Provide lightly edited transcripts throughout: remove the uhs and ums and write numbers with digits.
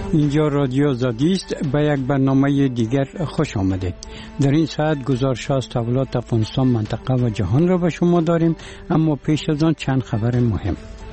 اینجا رادیو آزادی است. به یک برنامه دیگر خوش آمدید. در این ساعت گزارش از تحولات افغانستان، منطقه و جهان را به شما داریم، اما پیش از آن چند خبر مهم.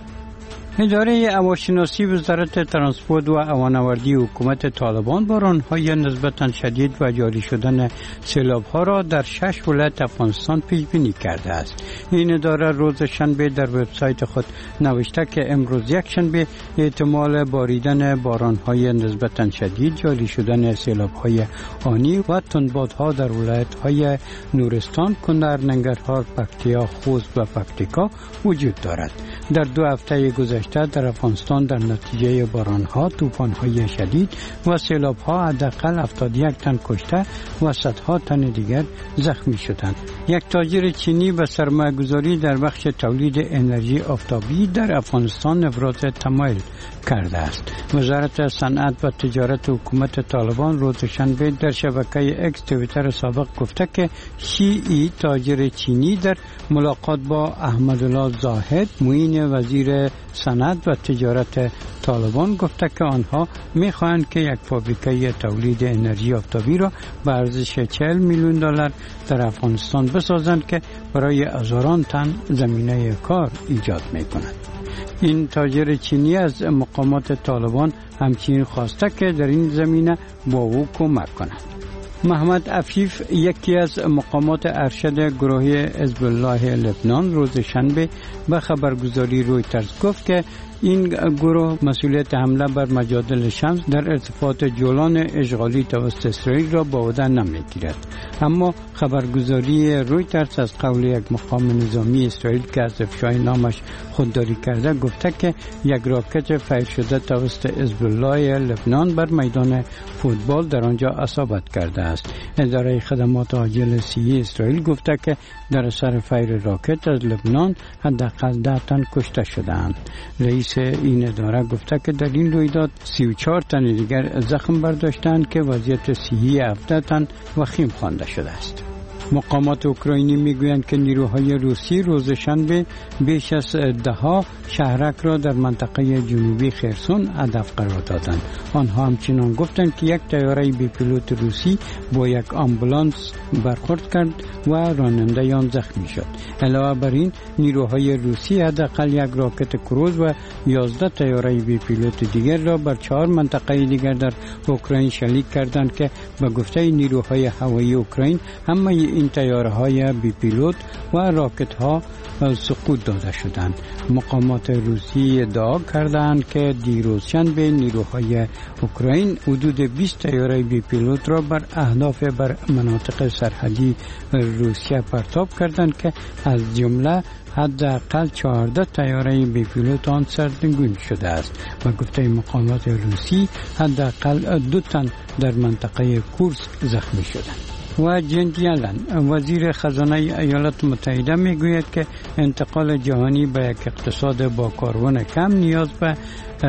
اداره هواشناسی وزارت ترانسپورت و هوانوردی حکومت طالبان باران‌های نسبتاً شدید و جاری شدن سیلاب‌ها را در 6 ولایت افغانستان پیش بینی کرده است. این اداره روز شنبه در وبسایت خود نوشته که امروز یک شنبه احتمال باریدن باران‌های نسبتاً شدید، جاری شدن سیلاب‌های آنی و تندبادها در ولایت‌های نورستان، کندر، ننگرهار، پکتیا، خوست و پکتیکا وجود دارد. در 2 هفته گذشته در افغانستان در نتیجه باران‌ها، طوفان‌های شدید و سیلاب‌ها حداقل 71 تن کشته و صدها تن دیگر زخمی شدند. یک تاجر چینی به سرمایه‌گذاری در بخش تولید انرژی آفتابی در افغانستان ابراز تمایل کرده است. وزارت صنعت و تجارت حکومت طالبان روز شنبه در شبکه اکس توییتر سابق گفته که شیعی تاجر چینی در ملاقات با احمدالله زاهد معین وزیر صنعت و تجارت طالبان گفته که آنها می‌خواهند که یک فابریکه تولید انرژی آفتابی را به ارزش 40 میلیون دلار در افغانستان بسازند که برای هزاران تن زمینه کار ایجاد می‌کند. این تاجر چینی از مقامات طالبان همچنین خواسته که در این زمینه با او کمک کند. محمد عفیف، یکی از مقامات ارشد گروه حزب الله لبنان، روز شنبه به خبرگزاری رویترز گفت که این گروه مسئولیت حمله بر مجادل شمس در ارتفاعات جولان اشغالی توسط اسرائیل را به عهده نمیگیرد. اما خبرگزاری رویترز از قول یک مقام نظامی اسرائیل که از افشای نامش خودداری کرده گفته که یک راکت فیر شده توسط حزب الله لبنان بر میدان فوتبال در آنجا اصابت کرده است. اداره خدمات عاجل صحی اسرائیل گفته که در اثر فیر راکت از لبنان حداقل 10 تن کشته شدند. رئیس این اداره گفته که در این رویداد 34 تن دیگر زخم برداشتند که وضعیت صحی 17 تن وخیم خوانده شده است. مقامات اوکراینی میگویند که نیروهای روسی روز شنبه بیش از 10 شهرک را در منطقه جنوبی خرسون هدف قرار دادند. آنها همچنین گفتند که یک طیاره بی پیلوت روسی با یک آمبولانس برخورد کرد و راننده آن زخمی شد. علاوه بر این نیروهای روسی حداقل یک راکت کروز و 11 طیاره بی پیلوت دیگر را بر 4 منطقه دیگر در اوکراین شلیک کردند که به گفته نیروهای هوایی اوکراین همه این طیاره‌های بی پیلوت و راکت‌ها سقوط داده شدند. مقامات روسی ادعا کردند که دیروز شنبه نیروهای اوکراین حدود 20 طیاره بی پیلوت را بر اهداف بر مناطق سرحدی روسیه پرتاب کردند که از جمله حداقل 14 طیاره بی پیلوت آن سرنگون شده است. و گفته مقامات روسی حداقل 2 تن در منطقه کورسک زخمی شدند. و جنت یلن، وزیر خزانه ایالات متحده، میگوید که انتقال جهانی به یک اقتصاد با کاربن کم نیاز به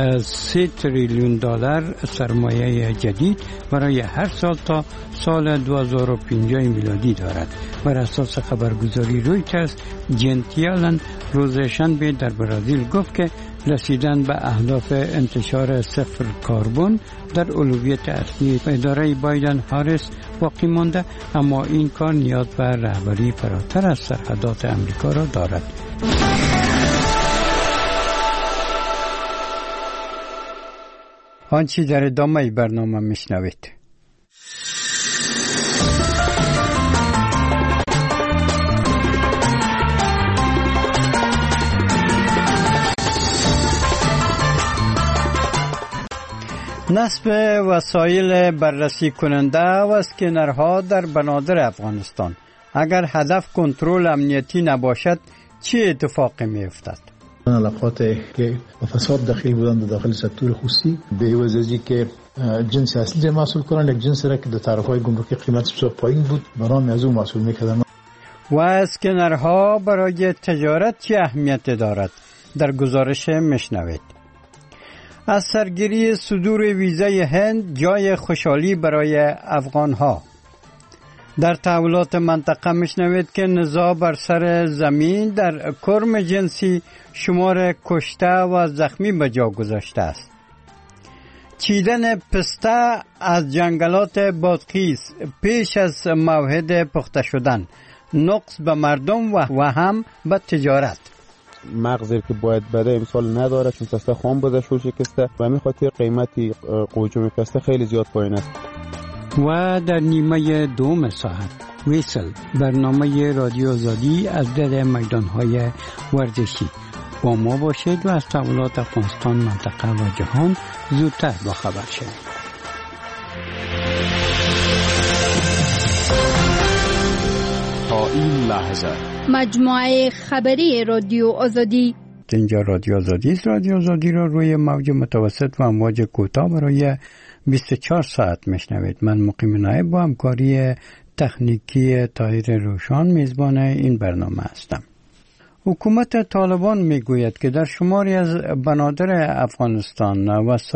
3 تریلیون دلار سرمایه جدید برای هر سال تا سال 2050 میلادی دارد. بر اساس خبرگزاری رویترز، جنت یلن روز شنبه در برزیل گفت که رسیدن به اهداف انتشار صفر کربن در اولویت اصلی اداره بایدن هاریس باقی مانده، اما این کار نیاز به رهبری فراتر از سرحدات امریکا را دارد. آنچه در ادامه برنامه میشنوید. نصب وسایل بررسی کننده و اسکنرها در بنادر افغانستان. اگر هدف کنترل امنیتی نباشد چه اتفاقی می افتد؟ علاقات که فساد داخلی بودند داخل سکتور خصوصی به وجهی که جنس اصلی محصول کنند، یک جنس را که در تعرفه‌های گمرکی قیمتش بسیار پایین بود برای از اون محصول می‌کردند. و اسکنرها برای تجارت چه اهمیت دارد؟ در گزارش میشنوید. از سرگیری صدور ویزای هند جای خوشحالی برای افغانها. در تحولات منطقه میشنوید که نزاع بر سر زمین در کرم جنسی شمار کشته و زخمی به جا گذاشته است. چیدن پسته از جنگلات بادغیس پیش از موعد پخته شدن، نقص به مردم و هم به تجارت. مغزی که باید بده امسال نداره چون پسته خام بوده شو شکسته و همین خاطر قیمتی قوچم پسته خیلی زیاد پایین است. و در نیمه دوم ساعت ویسل برنامه رادیو آزادی از در میدانهای ورزشی. با ما باشید و از تحولات افغانستان، منطقه و جهان زودتر باخبر شوید. تا این لحظه مجموعه خبری رادیو آزادی. اینجا رادیو آزادی است. رادیو آزادی را روی موج متوسط و امواج کوتاه برای 24 ساعت میشنوید. من مقیم نایب با همکاری تکنیکی طاهر روشان میزبان این برنامه هستم. حکومت طالبان میگوید که در شماری از بنادر افغانستان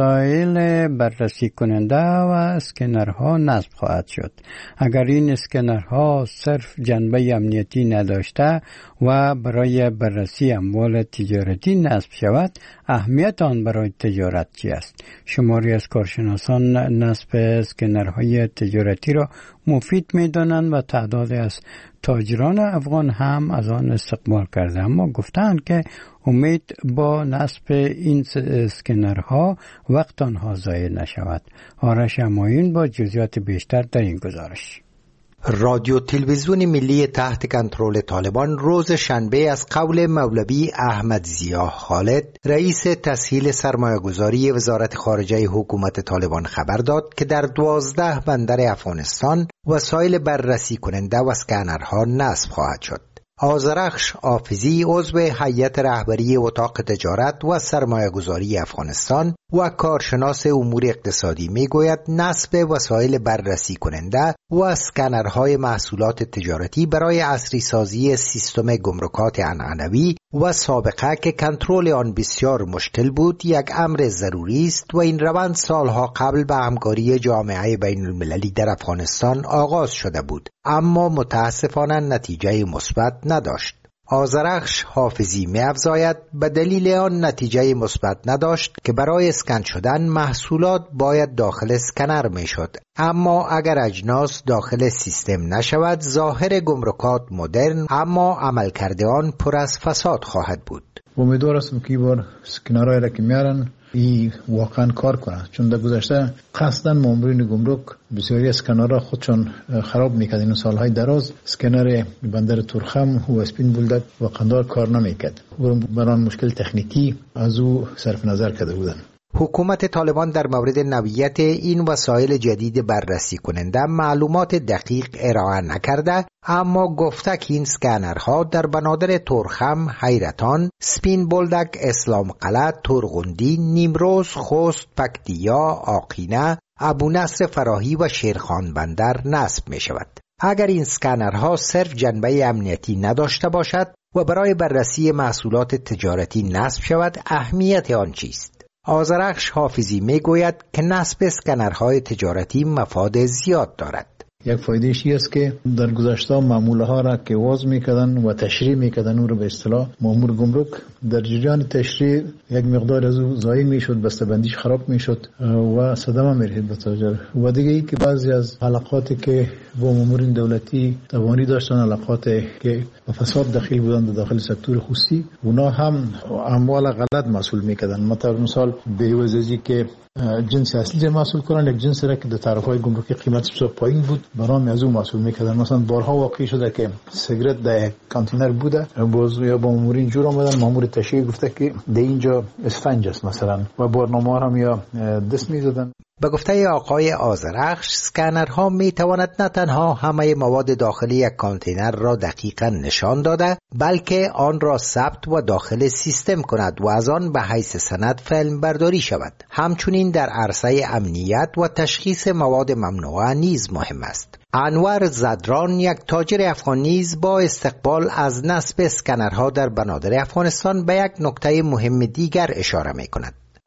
وسایل بررسی کننده و اسکنرها نصب خواهد شد. اگر این اسکنرها صرف جنبه امنیتی نداشته و برای بررسی اموال تجارتی نصب شود، اهمیت آن برای تجارت چی است؟ شماری از کارشناسان نصب اسکنرهای تجارتی را مفید می‌دانند و تعدادی از تاجران افغان هم از آن استقبال کرده، اما گفتند که امید با نصب این اسکنرها وقت آنها ضایع نشود. آرش همایون با جزئیات بیشتر در این گزارش. رادیو تلویزیون ملی تحت کنترل طالبان روز شنبه از قول مولوی احمد ضیا خالد رئیس تسهیل سرمایه‌گذاری وزارت خارجه حکومت طالبان خبر داد که در 12 بندر افغانستان وسایل بررسی کننده و اسکنرها نصب خواهد شد. آذرخش حافظی عضو هیئت رهبری اتاق تجارت و سرمایه‌گذاری افغانستان و کارشناس امور اقتصادی میگوید نصب وسایل بررسی کننده و اسکنرهای محصولات تجارتی برای عصری سازی سیستم گمرکات عنعنوی و سابقه که کنترل آن بسیار مشکل بود یک امر ضروری است و این روند سالها قبل به همکاری جامعه بین المللی در افغانستان آغاز شده بود، اما متاسفانه نتیجه مثبت نداشت. آذرخش حافظی می‌افزاید به دلیل آن نتیجه مثبت نداشت که برای اسکن شدن محصولات باید داخل اسکنر میشد، اما اگر اجناس داخل سیستم نشود ظاهر گمرکات مدرن اما عملکرد آن پر از فساد خواهد بود. امیدوار هستم که این بار اسکنرهای را که میارن این واقعا کار کنه، چون در گذشته قصداً مامورین گمرک بسیاری اسکنرها خودشون خراب میکرد. این سالهای دراز اسکنر بندر تورخم و اسپین بولدک و قندار کار نمیکرد، برای مشکل تکنیکی از او صرف نظر کرده بودن. حکومت طالبان در مورد نوعیت این وسایل جدید بررسی کننده معلومات دقیق ارائه نکرده، اما گفته که این اسکنرها در بنادر تورخم، حیرتان، سپین بولدک، اسلام قلعه، تورغندی، نیمروز، خوست، پکتیا، آقینه، ابو نصر فراهی و شیرخان بندر نصب می شود. اگر این اسکنرها صرف جنبه امنیتی نداشته باشد و برای بررسی محصولات تجارتی نصب شود، اهمیت آن چیست؟ آذرخش حافظی میگوید که نصب اسکنرهای تجارتی مفاد زیاد دارد. یک فایدهش است که در گذشته معامله ها را که واز میکردن و تشریح میکردن اون رو به اصطلاح مامور گمرک در جریان تشریح یک مقدار از او ضایع میشد، بسته‌بندیش خراب میشد و صدمه میرسید به تاجر. و دیگه ای که بعضی از حلقاتی که با مامورین دولتی توانی داشتن، حلقاتی که به فساد دخیل بودن در داخل سکتور خصوصی، اونا هم اموال غلط مسئول میکردن. مثلا بی‌وزیزی که جنس اصلی محصول کنن، یک جنس را که در تعرفه‌های گمرکی قیمتش بسیار پایین بود برام از اون محصول میکردن. مثلا بارها واقع شده که سیگرت در یک کانتینر بوده، باز یا با مامورین جور آمدن، مامور تشریح گفته که در اینجا اسفنج است مثلا و بارنامه هم یا دست میزدن. به گفته آقای آذرخش، اسکنرها می تواند نه تنها همه مواد داخلی یک کانتینر را دقیقاً نشان داده، بلکه آن را ثبت و داخل سیستم کند و از آن به حیث سند فیلم برداری شود. همچنین در عرصه امنیت و تشخیص مواد ممنوعه نیز مهم است. انور زدران، یک تاجر افغان نیز با استقبال از نصب اسکنرها در بنادر افغانستان به یک نکته مهم دیگر اشاره می کند.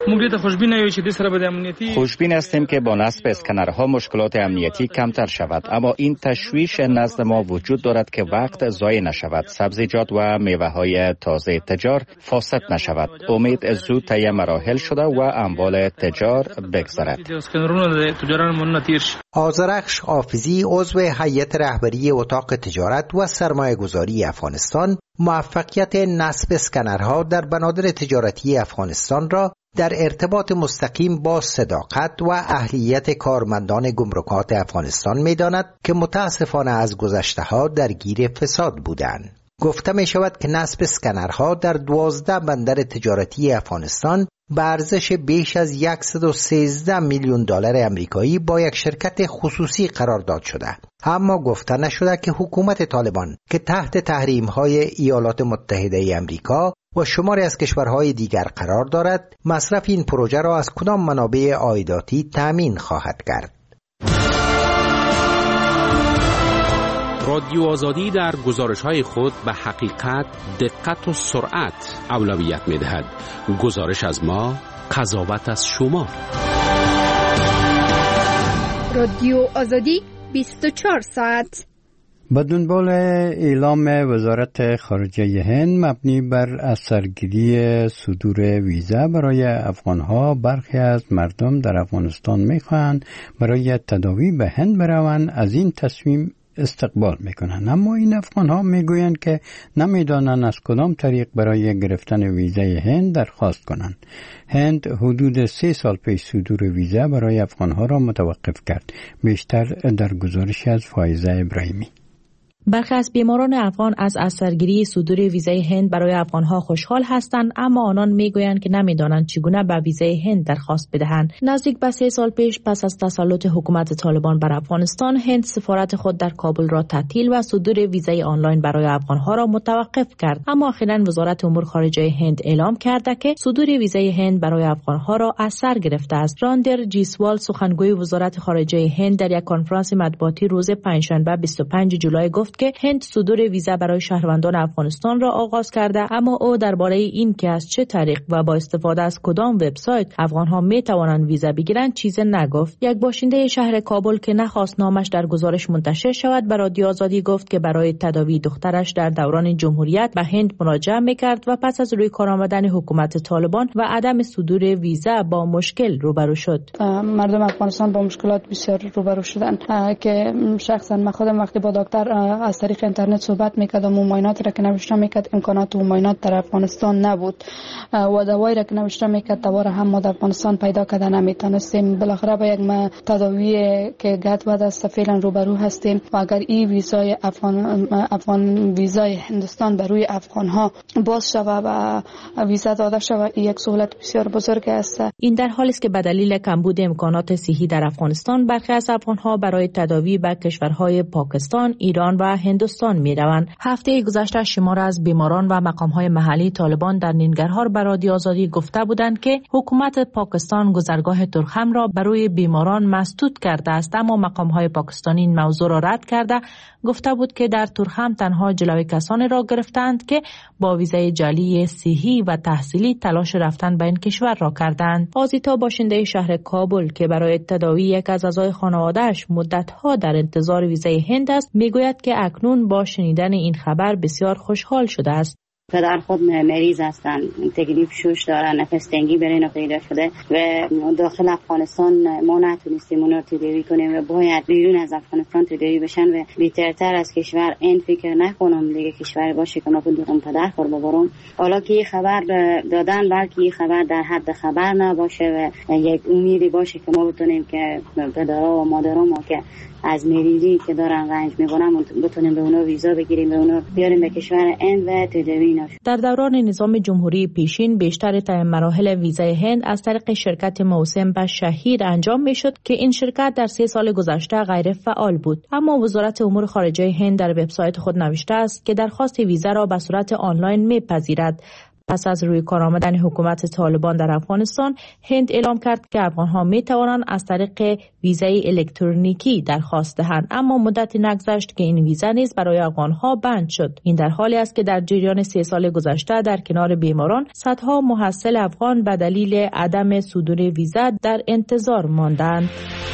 خوشبین هستیم که با نصب اسکنرها مشکلات امنیتی کمتر شود، اما این تشویش نزد ما وجود دارد که وقت ضایع نشود، سبزیجات و میوه‌های تازه تجار فاسد نشود. امید زود طی مراحل شده و اموال تجار بگذرد. آذرخش حافظی عضو هیئت رهبری اتاق تجارت و سرمایه‌گذاری افغانستان موفقیت نصب اسکنرها در بنادر تجارتی افغانستان را در ارتباط مستقیم با صداقت و اهلیت کارمندان گمرکات افغانستان می‌داند که متاسفانه از گذشته‌ها درگیر فساد بودند. گفته می شود که نصب اسکنرها در 12 بندر تجارتی افغانستان به ارزش بیش از 113 میلیون دلار آمریکایی با یک شرکت خصوصی قرار داد شده. اما گفته نشده که حکومت طالبان که تحت تحریم‌های ایالات متحده آمریکا و شماری از کشورهای دیگر قرار دارد، مصرف این پروژه را از کدام منابع عایداتی تامین خواهد کرد. رادیو آزادی در گزارش‌های خود به حقیقت، دقت و سرعت اولویت می‌دهد. گزارش از ما، قضاوت از شما. رادیو آزادی 24 ساعت. به دنبال اعلام وزارت خارجه هند مبنی بر اثرگیری صدور ویزا برای افغانها، برخی از مردم در افغانستان می‌خواهند برای تداوی به هند بروند. از این تصمیم استقبال میکنند، اما این افغان ها میگویند که نمیدانند از کدام طریق برای گرفتن ویزای هند درخواست کنند. هند حدود 3 سال پیش صدور ویزا برای افغان ها را متوقف کرد. بیشتر در گزارش از فائزه ابراهیمی. برخی از بیماران افغان از اثرگیری صدور ویزای هند برای افغانها خوشحال هستند، اما آنان میگویند که نمیدانند چگونه به ویزای هند درخواست بدهند. نزدیک به 3 سال پیش پس از تسلط حکومت طالبان بر افغانستان، هند سفارت خود در کابل را تعطیل و صدور ویزای آنلاین برای افغانها را متوقف کرد. اما اخیراً وزارت امور خارجه هند اعلام کرده که صدور ویزای هند برای افغانها را از سر گرفته است. راندر جیسوال، سخنگوی وزارت خارجه هند، در یک کنفرانس مطبوعاتی روز پنجشنبه 25 جولای گفت که هند صدور ویزا برای شهروندان افغانستان را آغاز کرده، اما او درباره این که از چه طریق و با استفاده از کدام وبسایت افغانها می توانند ویزا بگیرند چیزی نگفت. یک باشنده شهر کابل که نخواست نامش در گزارش منتشر شود به رادیو آزادی گفت که برای تداوی دخترش در دوران جمهوریت به هند مراجعه می‌کرد و پس از روی کار آمدن حکومت طالبان و عدم صدور ویزا با مشکل روبرو شد. مردم افغانستان با مشکلات بسیار روبرو شدند که شخصا من خودم وقتی با دکتر از طریق اینترنت صحبت میکردم و معاینات را که نوشته میکرد امکانات و معاینات در افغانستان نبود و دوایی را که نوشته میکرد دوباره هم ما در افغانستان پیدا کردن نمیتونستیم. بالاخره با یک تداوی که گت بعد از فعلا روبرو هستیم و اگر این ویزای افغان ویزای هندوستان بر روی افغان ها باز شود و ویزا داده شود، این یک سهولت بسیار بزرگ است. این در حالی است که به دلیل کمبود امکانات صحی در افغانستان برخی از افغان ها برای تداوی به کشورهای پاکستان، ایران و هندوستان می روند. هفته گذشته شمار از بیماران و مقام‌های محلی طالبان در ننگرهار به رادیو آزادی گفته بودند که حکومت پاکستان گذرگاه ترخم را برای بیماران مسدود کرده است، اما مقام‌های پاکستانی این موضوع را رد کرده گفته بود که در ترخم تنها جلوی کسانی را گرفتند که با ویزای جعلی صحی و تحصیلی تلاش رفتن به این کشور را کردند. آزیتا، باشنده شهر کابل که برای تداوی یک از اعضای خانواده‌اش مدت‌ها در انتظار ویزای هند است، میگوید که اکنون با شنیدن این خبر بسیار خوشحال شده است. پدر خود مریض هستند، تکلیف شوش دارن، نفس تنگی برای پیدا شده و داخل افغانستان ما نتونستیم اون رو تداوی کنیم و باید بیرون از افغانستان تداوی بشن و بهترتر از کشور این فکر نکنم دیگه کشور باشه که ما بتونیم پدر خود ببرم. حالا که خبر دادن بلکه این خبر در حد خبر نباشه و یک امیدی باشه که ما بتونیم که پدرها و مادرها ما که از مریضی که دارن رنج میبرن بتونیم به اونا ویزا بگیریم، به اونا بیاریم به کشور هند و تداوی نشه. در دوران نظام جمهوری پیشین بیشتر مراحل ویزای هند از طریق شرکت موسم به شهید انجام میشد که این شرکت در 3 سال گذشته غیر فعال بود. اما وزارت امور خارجه هند در وبسایت خود نوشته است که درخواست ویزا را به صورت آنلاین میپذیرد. پس از روی کار آمدن حکومت طالبان در افغانستان، هند اعلام کرد که افغانها می توانند از طریق ویزای الکترونیکی درخواست دهند، اما مدتی نگذشت که این ویزا نیز برای افغانها بند شد. این در حالی است که در جریان 3 سال گذشته در کنار بیماران صدها محصل افغان به دلیل عدم صدور ویزا در انتظار ماندند.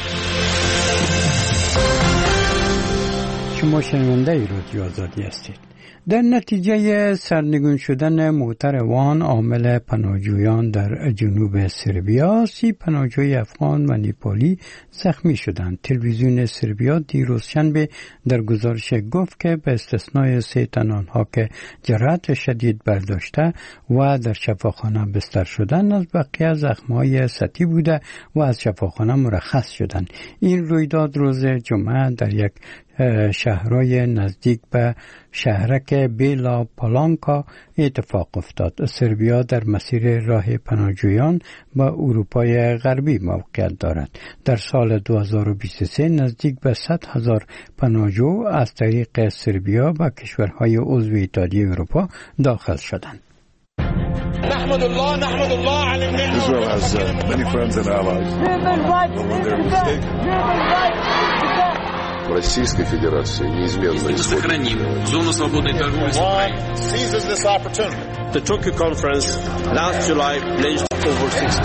شما شنونده رادیو آزادی هستید. در نتیجه سرنگون شدن موتر وان عامل پناهجویان در جنوب سربیا، 30 پناهجوی افغان و نیپالی زخمی شدند. تلویزیون سربیا دیروز شنبه در گزارش گفت که به استثنای 3 تن آنها که جراحت شدید برداشته و در شفاخانه بستر شدند، از بقیه زخم‌های سطحی بوده و از شفاخانه مرخص شدند. این رویداد روز جمعه در یک شهرهای نزدیک به شهرک بیلا پالانکا اتفاق افتاد. سربیا در مسیر راه پناهجویان به اروپای غربی موقعیت دارد. در سال 2023 نزدیک به 100,000 پناهجو از طریق سربیا به کشورهای عضو اتحادیه اروپا داخل شدند. نحمد الله على النعمة. Israel has many friends and allies. When they're mistaken. В Российской Федерации неизменно сохраним зону свободной торговли с Украиной. Seizes this opportunity. The Tokyo conference last July pledged over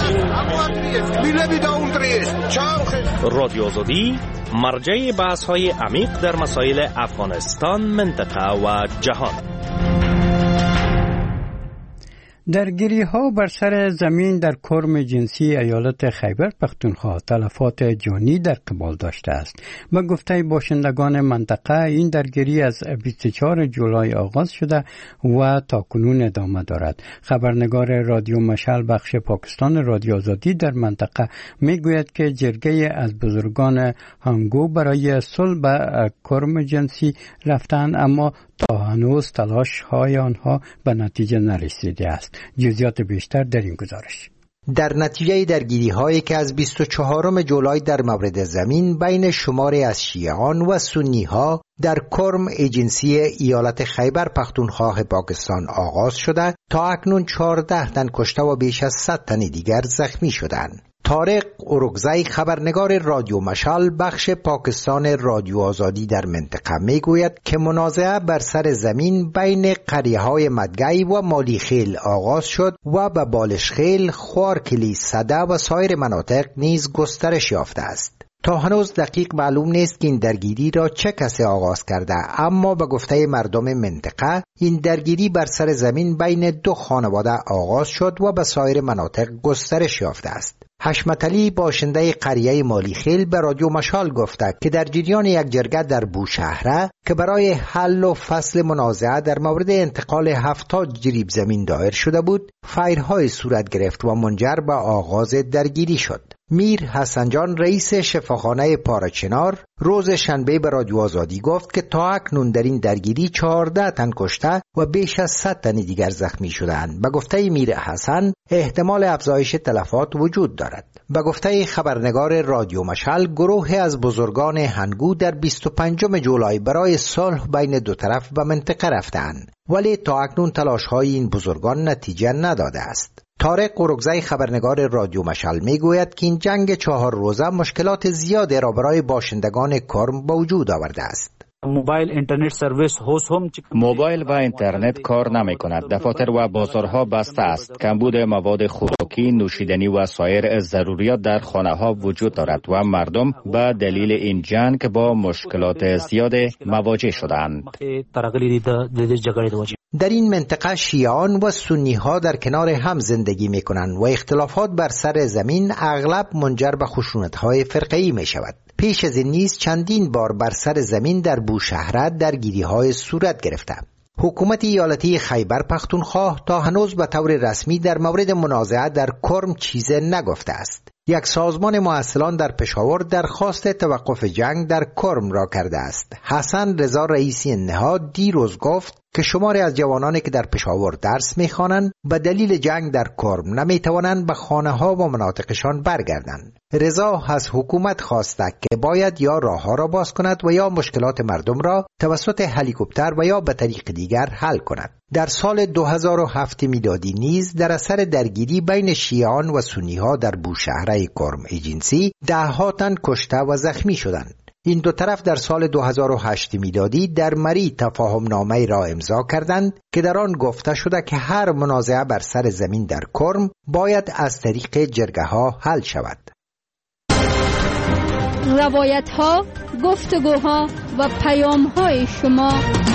16. رادیو آزادی مرجع بحث‌های عمیق در مسائل افغانستان، منطقه و جهان. درگیری ها بر سر زمین در کرم جنسی ایالت خیبر پختونخوا تلفات جانی در قبال داشته است. به گفته باشندگان منطقه، این درگیری از 24 جولای آغاز شده و تاکنون ادامه دارد. خبرنگار رادیو مشعل بخش پاکستان رادیو آزادی در منطقه میگوید که جرگه از بزرگان هانگو برای صلح به کرم جنسی رفتن، اما تا هنوز تلاش های آنها به نتیجه نرسیده است. جزئیات بیشتر در این گزارش. در نتیجه درگیری هایی که از 24 جولای در مورد زمین بین شماری از شیعیان و سنی ها در کرم ایجنسی ایالت خیبر پختونخوا پاکستان آغاز شده، تا اکنون 14 تن کشته و بیش از 100 تن دیگر زخمی شدند. طارق اورگزی، خبرنگار رادیو مشعل بخش پاکستان رادیو آزادی در منطقه، میگوید که منازعه بر سر زمین بین قریه‌های مدگی و مالیخیل آغاز شد و به بالشخیل، خوارکلی، صده و سایر مناطق نیز گسترش یافته است. تا هنوز دقیق معلوم نیست که این درگیری را چه کسی آغاز کرده، اما به گفته مردم منطقه این درگیری بر سر زمین بین 2 خانواده آغاز شد و به سایر مناطق گسترش یافته است. حشمت علی، باشنده قریه مالیخیل، به رادیو مشعل گفته که در جریان یک جرگه در بوشهره که برای حل و فصل منازعه در مورد انتقال 70 جریب زمین دایر شده بود، فایرهای صورت گرفت و منجر به آغاز درگیری شد. میر حسن جان، رئیس شفاخانه پارچنار، روز شنبه به رادیو آزادی گفت که تا اکنون در این درگیری 14 تن کشته و بیش از 100 تن دیگر زخمی شدند. به گفته میر حسن، احتمال افزایش تلفات وجود دارد. به گفته خبرنگار رادیو مشعل، گروه از بزرگان هنگو در 25 جولای برای صلح بین 2 طرف به منطقه رفتند، ولی تا اکنون تلاش‌های این بزرگان نتیجه نداده است. طارق اورگزی، خبرنگار رادیو مشعل، میگوید که این جنگ 4 روزه مشکلات زیادی را برای باشندگان کرم به وجود آورده است. موبایل و اینترنت کار نمی کند. دفاتر و بازارها بسته است. کمبود مواد خوراکی، نوشیدنی و سایر ضروریات در خانه ها وجود دارد و مردم به دلیل این جنگ با مشکلات زیاد مواجه شدند. در این منطقه شیعیان و سنی ها در کنار هم زندگی می کنند و اختلافات بر سر زمین اغلب منجر به خشونت های فرقه‌ای می شود. پیش از این نیز چندین بار بر سر زمین در بوشهره درگیری های صورت گرفته. حکومت ایالتی خیبر پختونخوا تا هنوز به طور رسمی در مورد منازعه در کرم چیزی نگفته است. یک سازمان محصلان در پشاور درخواست توقف جنگ در کرم را کرده است. حسن رضا، رئیس نهاد، دیروز گفت که شماری از جوانانی که در پشاور درس میخوانند به دلیل جنگ در کرم نمیتوانند به خانه ها و مناطقشان برگردند. رضا از حکومت خواسته که باید یا راه ها را باز کند و یا مشکلات مردم را توسط هلیکوپتر و یا به طریق دیگر حل کند. در سال 2007 میلادی نیز در اثر درگیری بین شیعیان و سنی ها در بوشهره کرم ایجنسی 10 تن کشته و زخمی شدند. این دو طرف در سال 2008 میلادی در مری تفاهم نامه را امضا کردند که در آن گفته شده که هر منازعه بر سر زمین در کرم باید از طریق جرگه ها حل شود. روایت ها، گفتگوها و پیام های شما.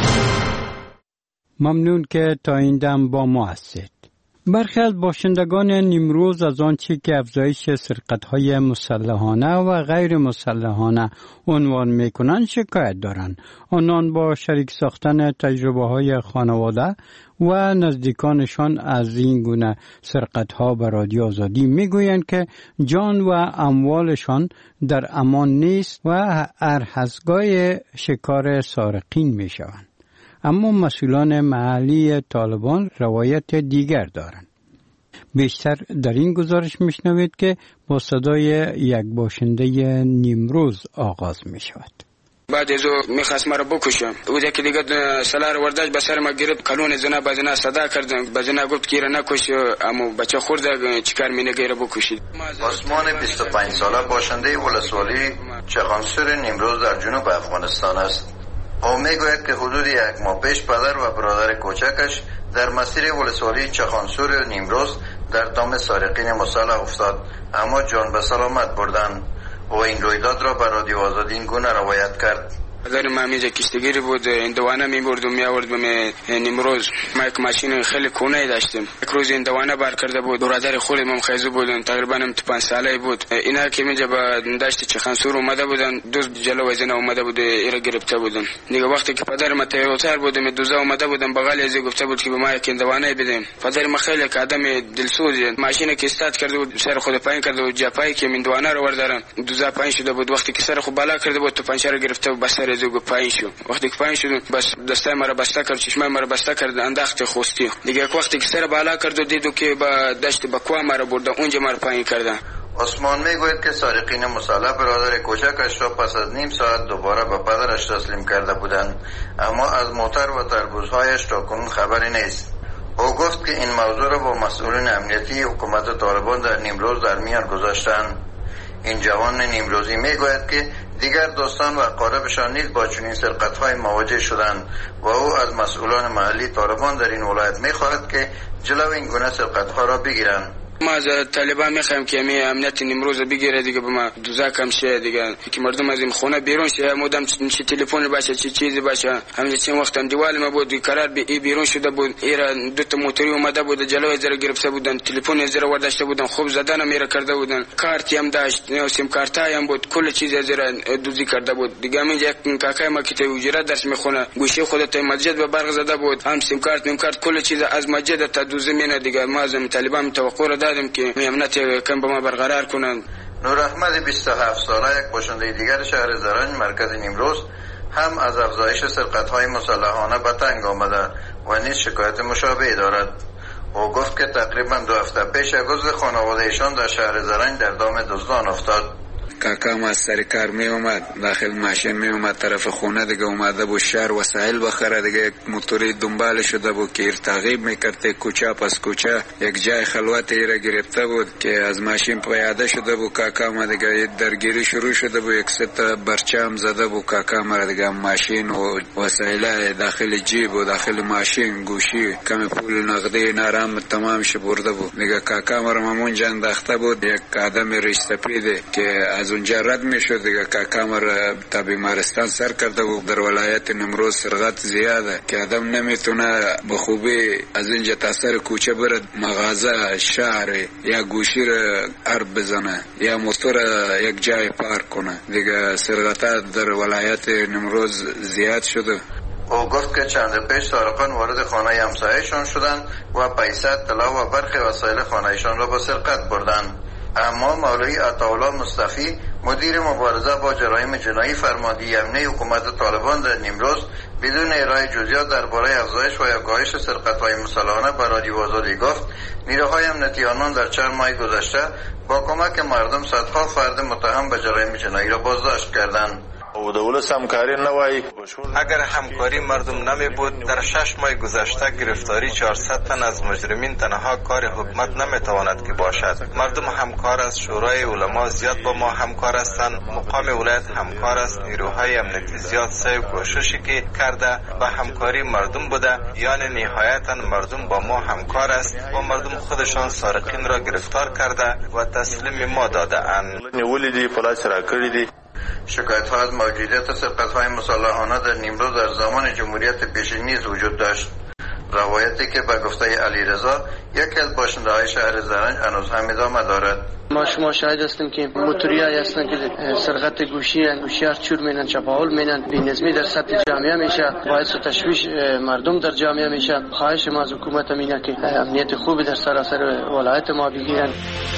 ممنون که تا این دم با ما هستید. برخی از باشندگان نیمروز از آنچه که افزایش سرقت‌های مسلحانه و غیر مسلحانه عنوان می‌کنند شکایت دارند. آنان با شریک ساختن تجربه‌های خانواده و نزدیکانشان از این گونه سرقت‌ها به رادیو آزادی می‌گویند که جان و اموالشان در امان نیست و هر حسگاه شکار سارقین می‌شوند. اما مسئولان محلی طالبان روایت دیگر دارند. بیشتر در این گزارش میشنوید که با صدای یک باشنده نیمروز آغاز می شود. بعد از او میخواست مرا بکشم. او که دیگه سلار ورداش به سر ما گرفت، کلون زنا بزنا صدا کردم، بزنا گفت که نکش، اما بچه خورده چیکار مینگه را بکشید. عثمان 25 ساله باشنده ولسوالی چخانسور نیمروز در جنوب افغانستان است. او میگوید که حدود 1 ماه پیش پدر و برادر کوچکش در مسیر ولسوالی چخانسور نیمروز در دام سارقین مسلح افتاد، اما جان به سلامت بردند. و این رویداد را به رادیو آزادی این گونه روایت کرد. پدر ما میجا کشتگیری بود، اندوانه میبرد و میآورد به نیمروز. ما یک ماشین خیلی کونه داشتیم. یک روز اندوانه بار کرده بود، برادر خودم هم خیزو بودن، تقریبا هم 5 ساله بود. اینا که میجا به دشت چخانسور اومده بودن، دوز جلو زنا اومده بود، ایرا گرفته بودن. دیگه وقتی که پدر ما تیروتر بودم، دوزا اومده بودن بغل از گفته بود که به ما یک اندوانه بدیم. پدر ما خیلی که آدم دلسوز، ماشین که استارت کرده بود، سر خود پایین کرده بود، جپایی که اندوانه رو وردارن، دوزا پایین شده بود. وقتی که سر خود بالا کرده بود، تو پنچر گرفته بود، بس سر زوگ پایین شد. وقتی که پایین شد، بس دستای مرا بسته کرد، چشمای مرا بسته کرد، انداخت خوستی. دیگه وقتی که سر بالا کرد و دیدو که با دشت بکوا مرا برده، اونجا مرا پایین کردن. عثمان میگوید که سارقین مسلح برادر کوچکش را پس از نیم ساعت دوباره به پدرش تسلیم کرده بودند، اما از موتر و تربوزهایش تا کنون خبری نیست. او گفت که این موضوع را با مسئولین امنیتی حکومت طالبان در نیمروز در میان گذاشتند. این جوان نیمروزی میگوید که دیگر دوستان و اقاربشان نیز با چنین سرقت‌های مواجه شدند و او از مسئولان محلی طالبان در این ولایت می‌خواهد که جلو این گونه سرقت‌ها را بگیرند. ما از طالبان میخوایم که می امنیت نیمروز بگیره دیگه، به ما دوزا کم شه دیگه، که مردم از این خونه بیرون شه، مودم چه تلفن باشه چه چیزی باشه. همین چند وقت هم دیوال ما بود قرار به بیرون شده بود، ایرا دو تا موتوری اومده بود جلوی زره گرفته بودن، تلفن زره ورداشته بودن، خوب زدن میره کرده بودن، کارت هم داشت، نه سیم کارت هم بود، کل چیز زره دوزی کرده بود دیگه. همین یک کاکای ما که وجرا درس میخونه، گوشه خودت مسجد به برق زده بود، هم سیم کارت نیم کارت کل چیز از مسجد تا دوزی مینه دیگه. ما از طالبان توقع دادیم که امنیت کم با ما برقرار کنند. نور احمد 27 ساله یک باشنده دیگر شهر زرنج مرکز نیمروز هم از افزایش سرقت‌های مسلحانه به تنگ آمده و نیز شکایت مشابهی دارد. او گفت که تقریبا 2 هفته پیش یک عضو خانواده‌شان در شهر زرنج در دام دزدان افتاد. کاکام از سر کار می اومد، داخل ماشین می اومد طرف خونه دیگه، اومده بود شهر وسایل بخره دیگه، یک موتوری دنبال شده بود که تعقیب میکرد کوچه پس کوچه، یک جای خلوت ایره گرفته بود که از ماشین پیاده شده بود. کاکام دیگه درگیری شروع شده بود، یک ست برچم زده بود کاکام دیگه، ماشین و وسایل داخل جیب و داخل ماشین، گوشی، کم پول نقدی نرم تمام ش برده بود دیگه. کاکام رو اونجا انداخته بود، یک آدم ریش سپیده که از اونجا رد میشد دیگه. کاکام را تا بیمارستان سر کرده بود. در ولایت نیمروز سرقت زیاده که آدم نمیتونه به خوبی از اینجا تا سر کوچه برد مغازه شهر یا گوشی را عرب بزنه یا موتور یک جای پارک کنه دیگه. سرقت در ولایت نیمروز زیاد شده. او گفت که چند پیش سارقان وارد خانه همسایه‌شان شدند و پیسه، طلا و برخی وسایل خانه‌شان را به سرقت بردند. اما مولوی عطاالله مصطفی مدیر مبارزه با جرایم جنایی فرمانده امنی حکومت طالبان در نیمروز بدون ارائه جزئیات درباره افزایش و یا کاهش سرقت‌های مسلحانه به رادیو آزادی گفت نیروهای امنیتی آنان در چند ماه گذشته با کمک مردم صدها فرد متهم به جرایم جنایی را بازداشت کردند. اگر همکاری مردم نمی بود در 6 ماه گذشته گرفتاری 400 تن از مجرمین تنها کار حکومت نمی تواند که باشد. مردم همکار است، شورای علما زیاد با ما همکار هستند، مقام ولایت همکار است، نیروهای امنیتی زیاد سعی و کوششی که کرده و همکاری مردم بوده، یعنی نهایتا مردم با ما همکار است و مردم خودشان سارقین را گرفتار کرده و تسلیم ما داده اند. شکایت ها از موجودیت سرقت های مسلحانه در نیمروز در زمان جمهوریت پیشین نیز وجود داشت. روایتی که به گفته علیرضا یکی از باشنده های شهر زرنج هنوز هم ادامه دارد. ما شاهد هستیم که موتوریایی هستند که سرقت گوشیار چور مینن، چپاول مینن، بی‌نظمی در سطح جامعه میشه، باعث تشویش مردم در جامعه میشه. خواهش ما از حکومت اینه که امنیت خوبی در سراسر ولایت ما بگیرن.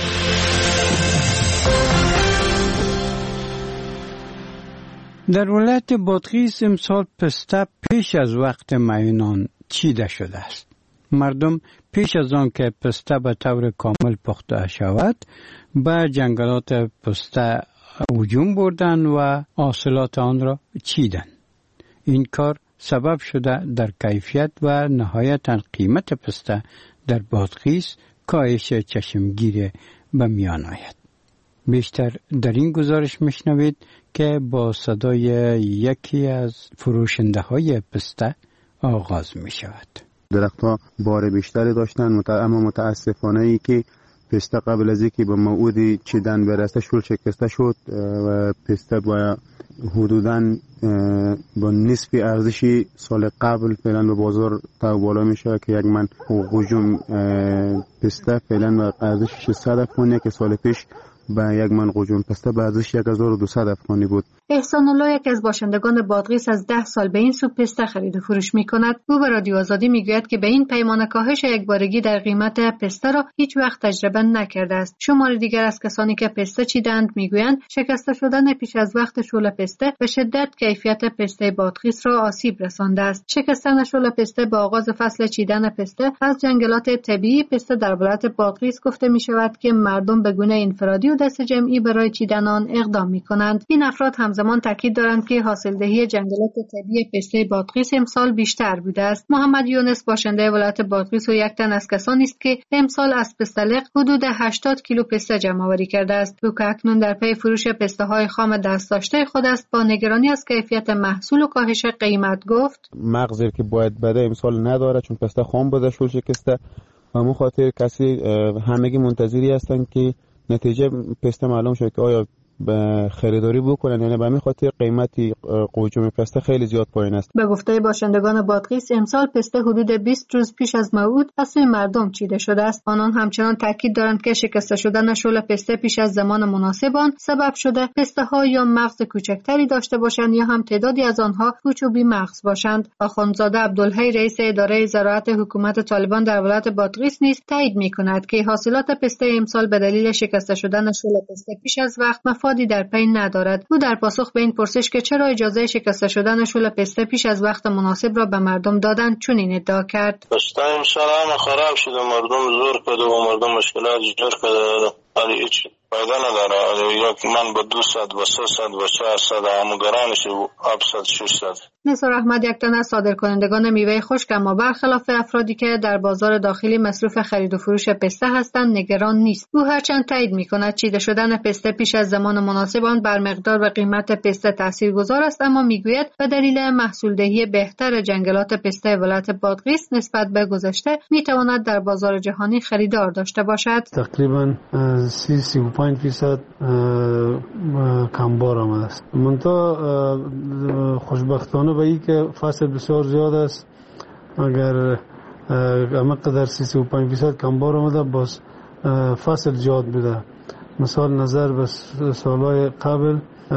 در ولایت بادغیس امسال پسته پیش از وقت معینان چیده شده است. مردم پیش از آن که پسته به طور کامل پخته شود به جنگلات پسته هجوم بردند و حاصلات آن را چیدند. این کار سبب شده در کیفیت و نهایتا قیمت پسته در بادغیس کاهش چشمگیر به میان آید. بیشتر در این گزارش میشنوید که با صدای یکی از فروشنده های پسته آغاز می شود. درختها بار بیشتری داشتن، اما متاسفانه ای که پسته قبل از اینکه به موعد چیدن برسه شکسته شد و پسته با حدوداً با نصف ارزش سال قبل فعلا به بازار تا بالا میشه که یک من قوجم پسته فعلا به ارزش 600 افغانی که سال پیش به یک من قوجم پسته به ارزش 1200 افغانی بود. احسان الله یک از باشندگان بادغیس از 10 سال به این سو پسته خرید و فروش می‌کند. او به رادیو آزادی میگوید که به این پیمانه کاهش یکبارگی در قیمت پسته را هیچ وقت تجربه نکرده است. شمار دیگر از کسانی که پسته چیدند میگویند شکسته شدن پیش از وقت شوله پسته به شدت کیفیت پسته بادغیس را آسیب رسانده است. شکستن شوله پسته با آغاز فصل چیدن پسته از جنگلات طبیعی پسته در ولایت بادغیس گفته می‌شود که مردم به گونه انفرادی و دست جمعی برای چیدن آن اقدام می‌کنند. این افراد همزمان تاکید دارند که حاصلدهی جنگلات طبیعی پسته بادغیس امسال بیشتر بوده است. محمد یونس باشنده ولایت بادغیس و یک تن از کسانی است که امسال از پسته‌لق حدود 80 کیلو پسته جمع آوری کرده است. او که اکنون در پی فروش پسته‌های خام دست داشته خود است با نگرانی از کیفیت محصول و کاهش قیمت گفت: مغزی که باید بده امسال نداره چون پسته خام بوده شول شکسته و همون خاطر کسی همگی منتظری هستند که نتیجه پسته معلوم شد که آیا به خریداری بکنن، یعنی به همین خاطر قیمتی قوجم پسته خیلی زیاد پایین است. به گفته باشندگان بادغیس امسال پسته حدود 20 روز پیش از موعد از سوی مردم چیده شده است. آنان همچنان تاکید دارند که شکسته شدن شوله پسته پیش از زمان مناسب آن سبب شده پسته ها یا مغز کوچکتری داشته باشند یا هم تعدادی از آنها پوچ و بی مغز باشند. آخوندزاده عبدالحی رئیس اداره زراعت حکومت طالبان در ولایت بادغیس نیز تایید می‌کند که حاصلات پسته امسال به دلیل شکسته شدن شوله پسته پیش از وقت مفادی در پی ندارد. او در پاسخ به این پرسش که چرا اجازه شکسته شدن شوله پسته پیش از وقت مناسب را به مردم دادند چنین ادعا کرد: پسته امسال همه خراب شده، مردم زور کرده و مردم مشکلات جور کرده، ولی هیچ فایده نداره. یک من با 200 و 300 و 400 همگرانش و 700 600. نثار احمد یک تن از صادرکنندگان میوه خشک اما برخلاف افرادی که در بازار داخلی مصروف خرید و فروش پسته هستند نگران نیست. او هرچند تایید می‌کند چیده شدن پسته پیش از زمان مناسب آن بر مقدار و قیمت پسته تاثیرگذار است، اما میگوید به دلیل محصولدهی بهتر جنگلات پسته ولایت بادغیس نسبت به گذشته میتواند در بازار جهانی خریدار داشته باشد. تقریبا 35% کمبار آمده است. منتها خوشبختانه به این که فصل بسیار زیاد است، اگر همقدر 35% کمبار آمده باز فصل زیاد بوده. مثال نظر به سالهای قبل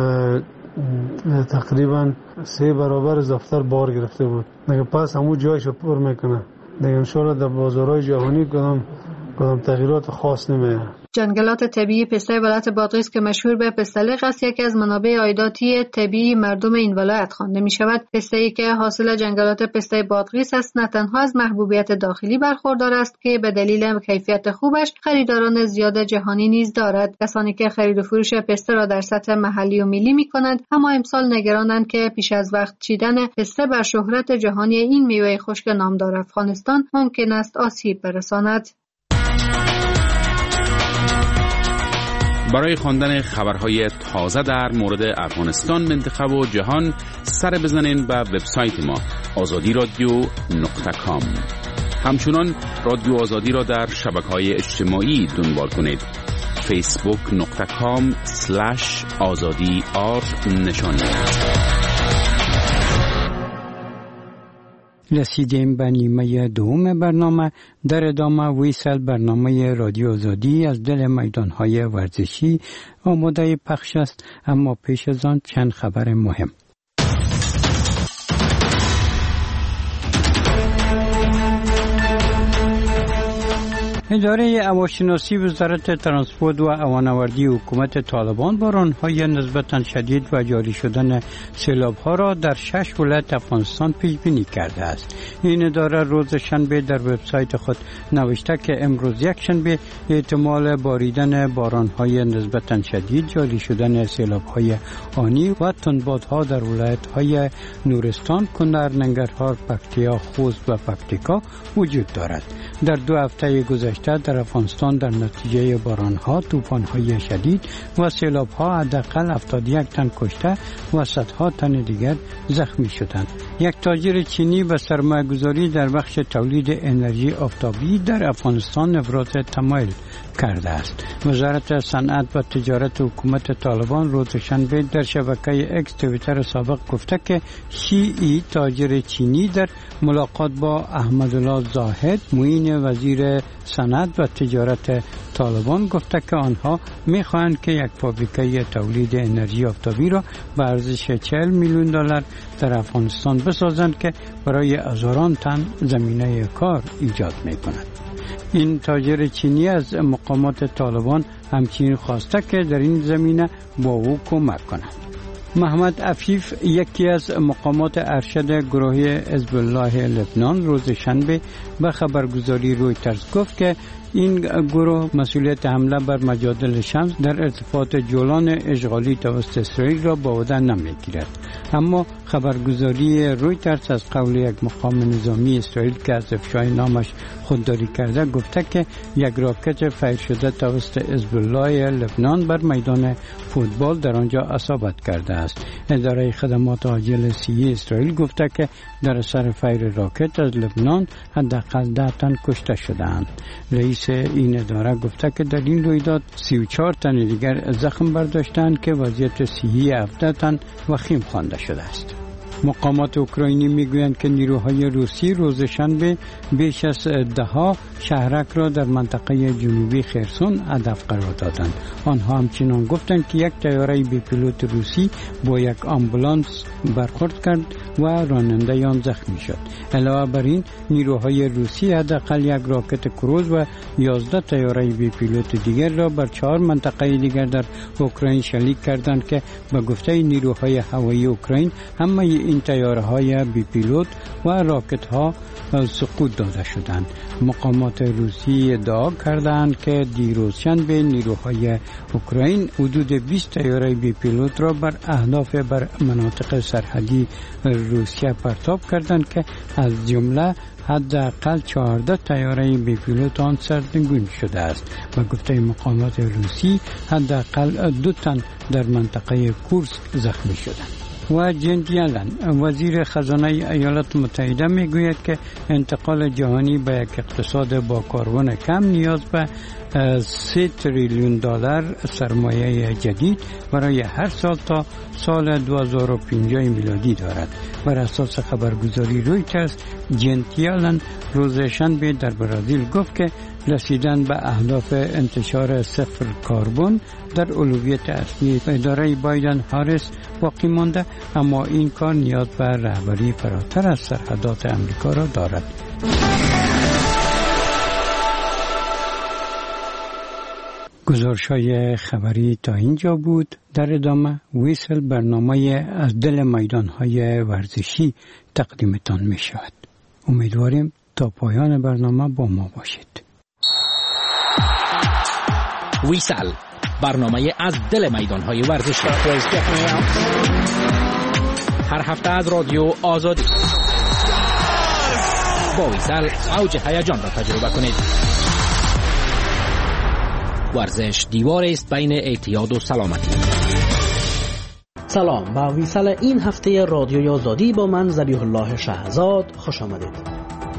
تقریبا 3 برابر زفتر بار گرفته بود. دیگه پس همون جایشو پر میکنه. دیگه انشاءالله در بازارهای جهانی کدام تغییرات خاص نمیاد. جنگلات طبیعی پسته ولایت بادغیس که مشهور به پسته‌لق است، یکی از منابع عایداتی طبیعی مردم این ولایت خوانده می شود. پسته‌ای که حاصل جنگلات پسته بادغیس است نه تنها از محبوبیت داخلی برخوردار است که به دلیل کیفیت خوبش خریداران زیاد جهانی نیز دارد. کسانی که خرید و فروش پسته را در سطح محلی و ملی می کنند اما امسال نگرانند که پیش از وقت چیدن پسته بر شهرت جهانی این میوه خشک نامدار افغانستان ممکن است آسیب برساند. برای خواندن خبرهای تازه در مورد افغانستان، منطقه و جهان سر بزنین به وبسایت ما azadi.com. همچنان رادیو آزادی را در شبکه‌های اجتماعی دنبال کنید. facebook.com/azadi_r نشانی. رسیدیم به نیمه دوم برنامه. در ادامه ویسل برنامه رادیو آزادی از دل میدانهای ورزشی آماده پخش است، اما پیش از آن چند خبر مهم. اداره هواشناسی وزارت ترانسپورت و هوانوردی حکومت طالبان باران‌های نسبتاً شدید و جاری شدن سیلاب‌ها را در 6 ولایت افغانستان پیش بینی کرده است. این اداره روز شنبه در وبسایت خود نوشته که امروز یکشنبه احتمال باریدن باران‌های نسبتاً شدید، جاری شدن سیلاب‌های آنی و تندبادها در ولایت‌های نورستان، کنر، ننگرهار، پکتیا، خوست و پکتیکا وجود دارد. در 2 هفته گذشته در افغانستان در نتیجه باران‌ها، طوفان‌های شدید و سیلاب‌ها حداقل 71 تن کشته و صدها تن دیگر زخمی شدند. یک تاجر چینی به سرمایه‌گذاری در بخش تولید انرژی آفتابی در افغانستان ابراز تمایل کرده است. وزارت صنعت و تجارت حکومت طالبان روز شنبه در شبکه اکس توییتر سابق گفته که شیعی تاجر چینی در ملاقات با احمدالله زاهد معین وزیر صنعت و تجارت طالبان گفته که آنها می‌خواهند که یک فابریکه تولید انرژی آفتابی را به ارزش 40 میلیون دلار در افغانستان بسازند که برای هزاران تن زمینه کار ایجاد می‌کند. این تاجر چینی از مقامات طالبان همچنین خواسته که در این زمینه با او کمک کنند. محمد عفیف، یکی از مقامات ارشد گروه حزب الله لبنان، روز شنبه به خبرگزاری رویترز گفت که این گروه مسئولیت حمله بر مجادل شمس در ارتفاعات جولان اشغالی توسط اسرائیل را به عهده نمیگیرد. اما خبرگزاری رویترز از قول یک مقام نظامی اسرائیل که از افشای نامش خودداری کرده گفته که یک راکت فیر شده توسط حزب الله لبنان بر میدان فوتبال در آنجا اصابت کرده است. اداره خدمات عاجل صحی اسرائیل گفته که در اثر فیر راکت از لبنان حداقل 10 تن کشته شدند. رئیس این اداره گفته که در این رویداد 34 تن دیگر زخم برداشتند که وضعیت صحی 17 تن وخیم خوانده شده است. مقامات اوکراینی میگویند که نیروهای روسی روز شنبه بیش از 10 شهرک را در منطقه جنوبی خرسون هدف قرار دادند. آنها همچنین گفتند که یک طیاره بی پیلوت روسی با یک آمبولانس برخورد کرد و راننده آن زخمی شد. علاوه بر این نیروهای روسی حداقل یک راکت کروز و 11 طیاره بی پیلوت دیگر را بر 4 منطقه دیگر در اوکراین شلیک کردند که به گفته نیروهای هوایی اوکراین همه این طیاره‌های بی پیلوت و راکت‌ها سقوط داده شدند. مقامات روسی ادعا کردند که دیروز شنبه نیروهای اوکراین حدود 20 طیاره بی پیلوت را بر اهداف بر مناطق سرحدی روسیه پرتاب کردند که از جمله حداقل 14 طیاره بی پیلوت آن سرنگون شده است. و گفته مقامات روسی حداقل 2 تن در منطقه کورسک زخمی شدند. و جنت یلن، وزیر خزانه ایالات متحده، میگوید که انتقال جهانی به یک اقتصاد با کاربن کم نیاز به 3 تریلیون دلار سرمایه جدید برای هر سال تا سال 2050 میلادی دارد. بر اساس خبرگزاری رویترز، جنت یلن روز شنبه در برزیل گفت که رسیدن به اهداف انتشار صفر کربن در اولویت اصلی اداره بایدن هاریس باقی مانده، اما این کار نیاز به رهبری فراتر از سرحدات امریکا را دارد. گزارش‌های خبری تا اینجا بود. در ادامه ویسل برنامه از دل میدان‌های ورزشی تقدیمتان می‌شود. امیدواریم تا پایان برنامه با ما باشید. ویسل برنامه از دل میدان‌های ورزشی هر هفته از رادیو آزادی. با ویسل اوج هیجان را تجربه کنید. ورزش دیوار است بین اعتیاد و سلامتی. سلام، با ویسل این هفته رادیوی آزادی با من ذبیح الله شهزاد خوش آمدید.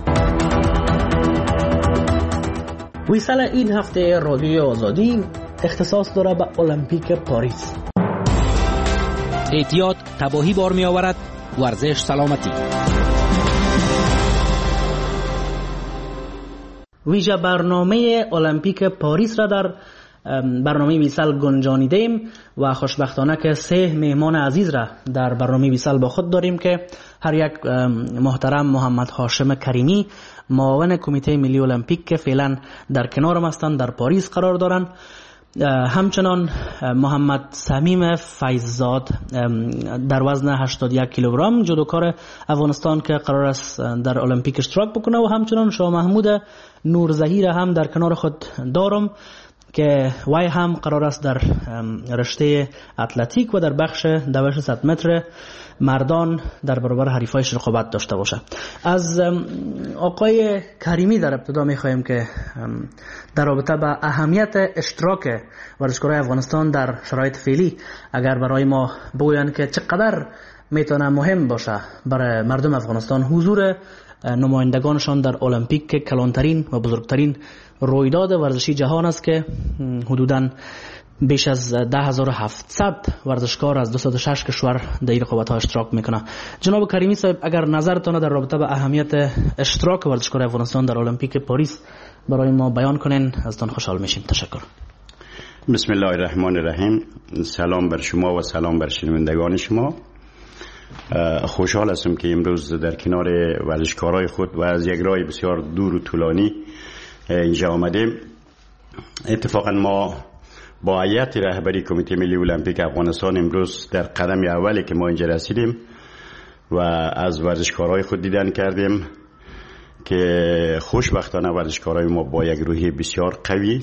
ویسل این هفته رادیوی آزادی اختصاص داره به المپیک پاریس. اعتیاد تباهی بار می آورد، ورزش سلامتی. ویژه برنامه المپیک پاریس را در برنامه ویسل گنجانیدیم و خوشبختانه که 3 مهمان عزیز را در برنامه ویسل با خود داریم که هر یک محترم محمد هاشم کریمی، معاون کمیته ملی المپیک که فعلا در کنارم هستند، در پاریس قرار دارند. همچنان محمد صمیم فیضزاد در وزن 81 کیلوگرم جودوکار افغانستان که قرار است در المپیک اشتراک بکنه، و همچنان شاه محمود نورزهیر هم در کنار خود دارم که وی هم قرار است در رشته اتلتیک و در بخش دوش 100 متر مردان در برابر حریفایش رقابت داشته باشه. از آقای کریمی در ابتدا می‌خوایم که در رابطه با اهمیت اشتراک ورزشکارای افغانستان در شرایط فعلی اگر برای ما بگویند که چقدر میتونه مهم باشه برای مردم افغانستان حضور نمایندگانشان در المپیک که کلانترین و بزرگترین رویداد ورزشی جهان است که حدوداً بیش از 10700 ورزشکار از 206 کشور در این رقابت‌ها اشتراک میکنه. جناب کریمی صاحب، اگر نظرتان در رابطه با اهمیت اشتراک ورزشکار افغانستان در المپیک پاریس برای ما بیان کنین ازتان خوشحال میشیم. تشکر. بسم الله الرحمن الرحیم. سلام بر شما و سلام بر شنوندگان شما. خوشحال هستم که امروز در کنار ورزشکارای خود و از یک راه بسیار دور و طولانی اینجا آمدیم. اتفاقا ما با هیئت رهبری کمیته ملی المپیک افغانستان امروز در قدم اولی که ما اینجا رسیدیم و از ورزشکارای خود دیدن کردیم که خوشبختانه ورزشکارای ما با یک روحیه بسیار قوی.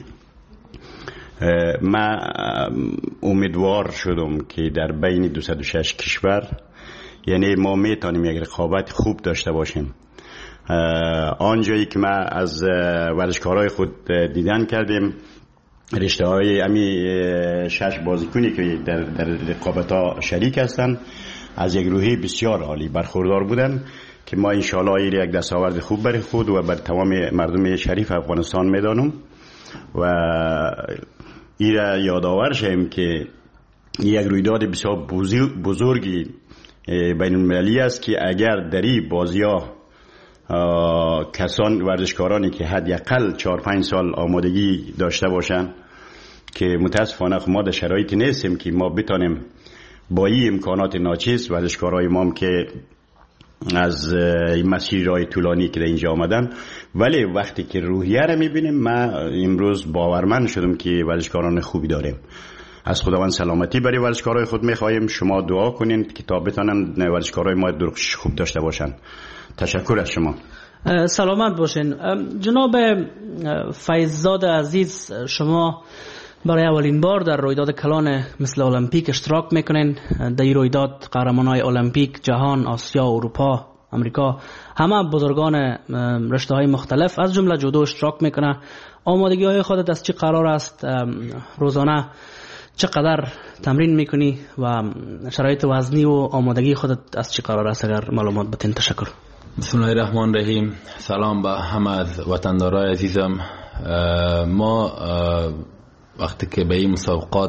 ما امیدوار شدم که در بین 206 کشور یعنی ما میتونیم یک رقابت خوب داشته باشیم. آنجایی که ما از ورزشکارای خود دیدن کردیم، رشته های امی 6 بازیکنی که در رقابت ها شریک هستند از یک روحیه بسیار عالی برخوردار بودن که ما انشاءالله این یک دستاورد خوب برای خود و بر تمام مردم شریف افغانستان میدانم و این را یادآور شیم که یک رویداد بسیار بزرگی بین المللی است که اگر در این بازی‌ها کسان ورزشکارانی که حداقل 4-5 سال آمادگی داشته باشند که متاسفانه ما در شرایطی نیستیم که ما بتانیم با این امکانات ناچیز ورزشکارای ما که از این مسیرهای طولانی که در اینجا آمدن، ولی وقتی که روحیه را میبینیم ما امروز باورمند شدم که ورزشکاران خوبی داریم. از خداوند سلامتی برای ورزشکارای خود میخواهیم. شما دعا کنین که تا بتانن ورزشکارای ما درخشش خوب داشته باشن. تشکر از شما. سلامت باشین. جناب فیضزاد عزیز، شما برای اولین بار در رویداد کلان مثل المپیک اشتراک میکنین. در این رویداد قهرمانای المپیک جهان، آسیا، اروپا، امریکا، همه بزرگان رشته های مختلف از جمله جودو اشتراک میکنه. آمادگی های خودت از چی قرار است؟ روزانه چقدر تمرین میکنی و شرایط وزنی و آمادگی خودت از چی قرار است اگر معلومات بتین؟ تشکر. بسم الله الرحمن الرحیم. سلام به همه از وطندارای عزیزم. ما وقتی که به این مسابقات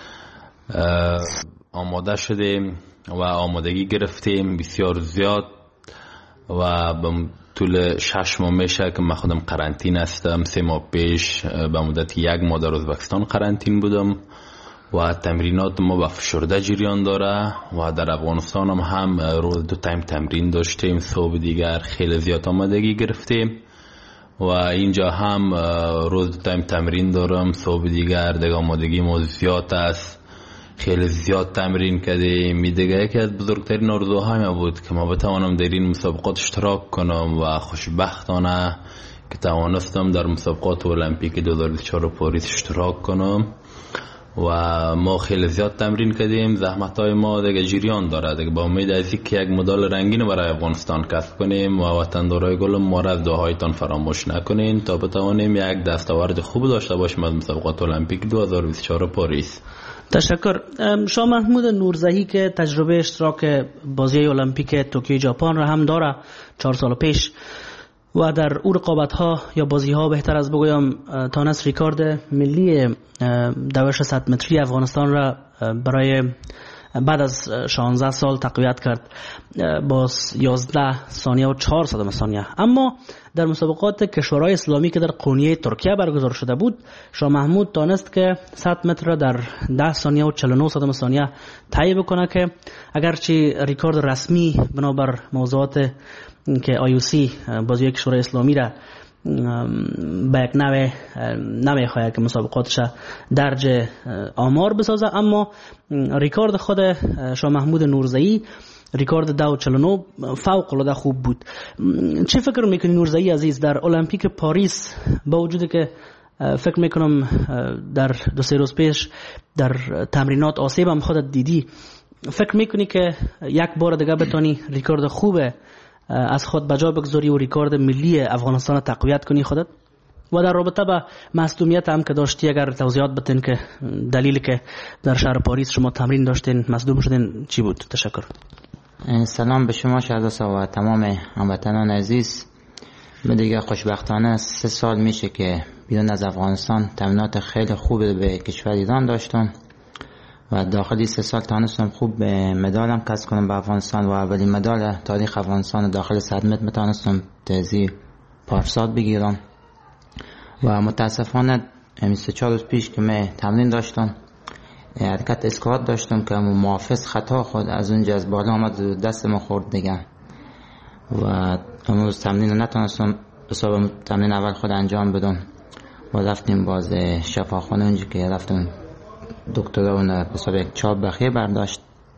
آماده شدیم و آمادگی گرفتیم بسیار زیاد و به طول 6 ماه میشه که من خودم قرنطین هستم. 3 ماه پیش به مدت 1 ماه در ازبکستان قرنطین بودم و تمرینات ما با فشرده جریان داره و در افغانستان هم روز 2 تایم تمرین داشتیم. صبح دیگر خیلی زیاد آمادگی گرفتیم و اینجا هم روز تایم تمرین دارم. صبح دیگه آمادگی ما زیاد است، خیلی زیاد تمرین کردیم. دیگه یکی از بزرگترین آرزوهای ما بود که ما بتوانم در این مسابقات اشتراک کنم و خوشبختانه که توانستم در مسابقات المپیک 2024 پاریس اشتراک کنم و ما خیلی زیاد تمرین کردیم. زحمت‌های ما دیگه جریان داره دیگه، با امید از اینکه یک مدال رنگین برای افغانستان کسب کنیم و وطندارای گلم ما را از دعاهایتان فراموش نکنین تا بتوانیم یک دستاورد خوب داشته باشیم از مسابقات المپیک 2024 پاریس. تشکر. شاه محمود نورزهی که تجربه اشتراک بازی المپیک توکیو ژاپن را هم داره 4 سال پیش و در او رقابت ها یا بازی ها بهتر از بگویم تانست ریکارد ملی دوش 100 متری افغانستان را برای بعد از 16 سال تقویت کرد با 11 ثانیه و 4 صدم ثانیه. اما در مسابقات کشورهای اسلامی که در قونیه ترکیه برگزار شده بود، شاه محمود تانست که 100 متر را در 10 ثانیه و 49 صدم ثانیه طی بکنه که اگرچه ریکارد رسمی بنابر موضوعات که IOC بازی کشورهای اسلامی را به یک نمیخواهد که مسابقاتش درج آمار بسازه، اما ریکارد خود شاه محمود نورزهی ریکارد 2:49 فوق العاده خوب بود. چه فکر میکنی نورزهی عزیز در المپیک پاریس با وجودی که فکر میکنم در 2-3 روز پیش در تمرینات آسیب هم خودت دیدی، فکر میکنی که یک بار دیگه بتونی ریکارد خوبه از خود بجا بگذاری و ریکارد ملی افغانستان تقویت کنی خودت؟ و در رابطه با مصدومیت هم که داشتی اگر توضیحات بتین که دلیلی که در شهر پاریس شما تمرین داشتین مصدوم شدین چی بود؟ تشکر. سلام به شما شهردسا و تمام هموطنان عزیز. من دیگه خوشبختانه 3 سال میشه که بیرون از افغانستان تمرینات خیلی خوب به کشور ایران داشتم و داخلی 3 سال تانستم خوب مدالم کسب کنم به افغانستان و اولین مدال تاریخ افغانستان داخل 100 متر تانستم تازی پارسال بگیرم و متاسفانه 24 روز پیش که من تمرین داشتم حرکت اسکوات داشتم که محافظ خطا خود از اونجا از بالا آمد دست ما خورد دیگه و امروز تمرین رو نتونستم حساب تمرین اول خود انجام بدم و رفتیم باز شفاخانه اونجا که رفتم دکتر اون حساب یک چاپ بخیه برداشت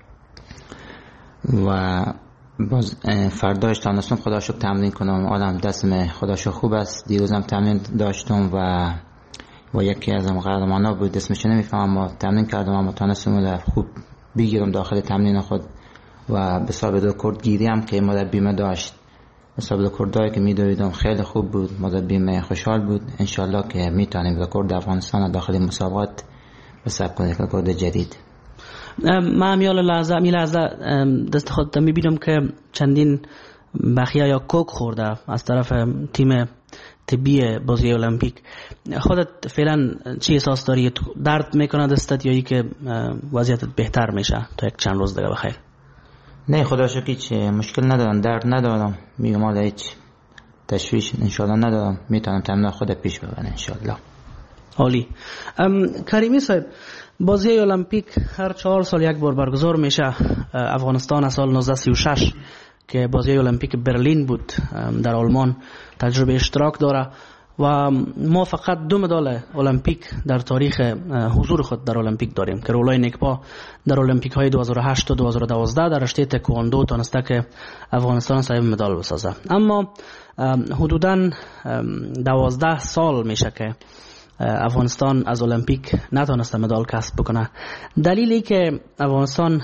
و باز فرداش تانستم خدا شکر تمرین کنم. آدم دستم خدا شکر خوب است. دیروزم تمرین داشتم و یکی از قهرمانا بود اسمش نمیفهمم ما تمرین کردم اما تانستم خوب بگیرم داخل تمرین خود و به حساب رکورد گیری هم که مربی داشت حساب رکوردایی که میدویدم خیلی خوب بود. مربی خوشحال بود. انشالله که میتونیم رکورد افغانستان داخل مسابقات به ثبت کنیم رکورد جدید. من می لحظه دست خودت میبینم که چندین بخیه یا کوک خورده از طرف تیم طبی بازی المپیک. خودت فعلا چی احساس داری؟ درد میکنه دستت یا ای که وضعیتت بهتر میشه تا یک چند روز دیگه بخیر؟ نه خدا شکر هیچ مشکل ندارم، درد ندارم، میگم حالا هیچ تشویش انشالله ندارم، میتونم تمرین خود پیش ببرم انشالله. عالی. کریمی صاحب، بازی المپیک هر 4 سال یک بار برگزار میشه. افغانستان از سال 1936 که بازی المپیک برلین بود در آلمان تجربه اشتراک داره و ما فقط 2 مدال المپیک در تاریخ حضور خود در المپیک داریم که رولای نیکپا در المپیک های 2008 و 2012 در رشته تکواندو تونسته که افغانستان صاحب مدال بسازه. اما حدوداً 12 سال میشه که افغانستان از المپیک نتونسته مدال کسب بکنه. دلیلی که افغانستان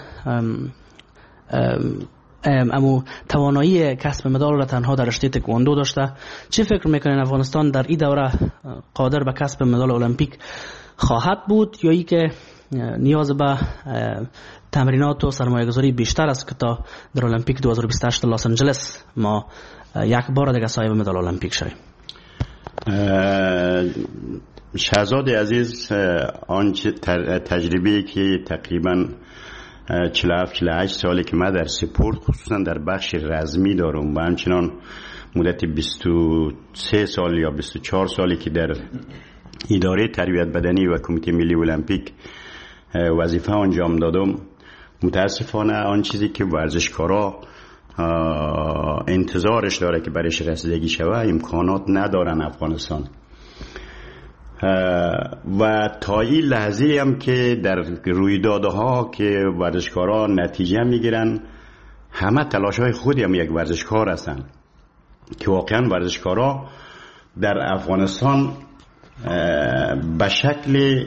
امو توانایی کسب مدال را تنها در رشته تکواندو داشته، چی فکر میکنین افغانستان در این دوره قادر به کسب مدال المپیک خواهد بود یا ای که نیاز به تمرینات و سرمایه‌گذاری بیشتر است که تا در المپیک 2028 لس آنجلس ما یک بار دیگه صاحب مدال المپیک شویم؟ شهزاده عزیز، آنچه تجربه‌ای که تقریباً 47-48 سالی که من در سپورت خصوصا در بخش رزمی دارم و همچنان مدت 23 سال یا 24 سالی که در اداره تربیت بدنی و کمیته ملی المپیک وظیفه انجام دادم، متاسفانه آن چیزی که ورزشکارا انتظارش داره که برش رسیدگی شوه امکانات ندارن افغانستان. و تا این لحظه هم که در رویدادها که ورزشکارا نتیجه میگیرن، همه تلاش های خودی هم یک ورزشکار هستن که واقعا ورزشکارا در افغانستان به شکل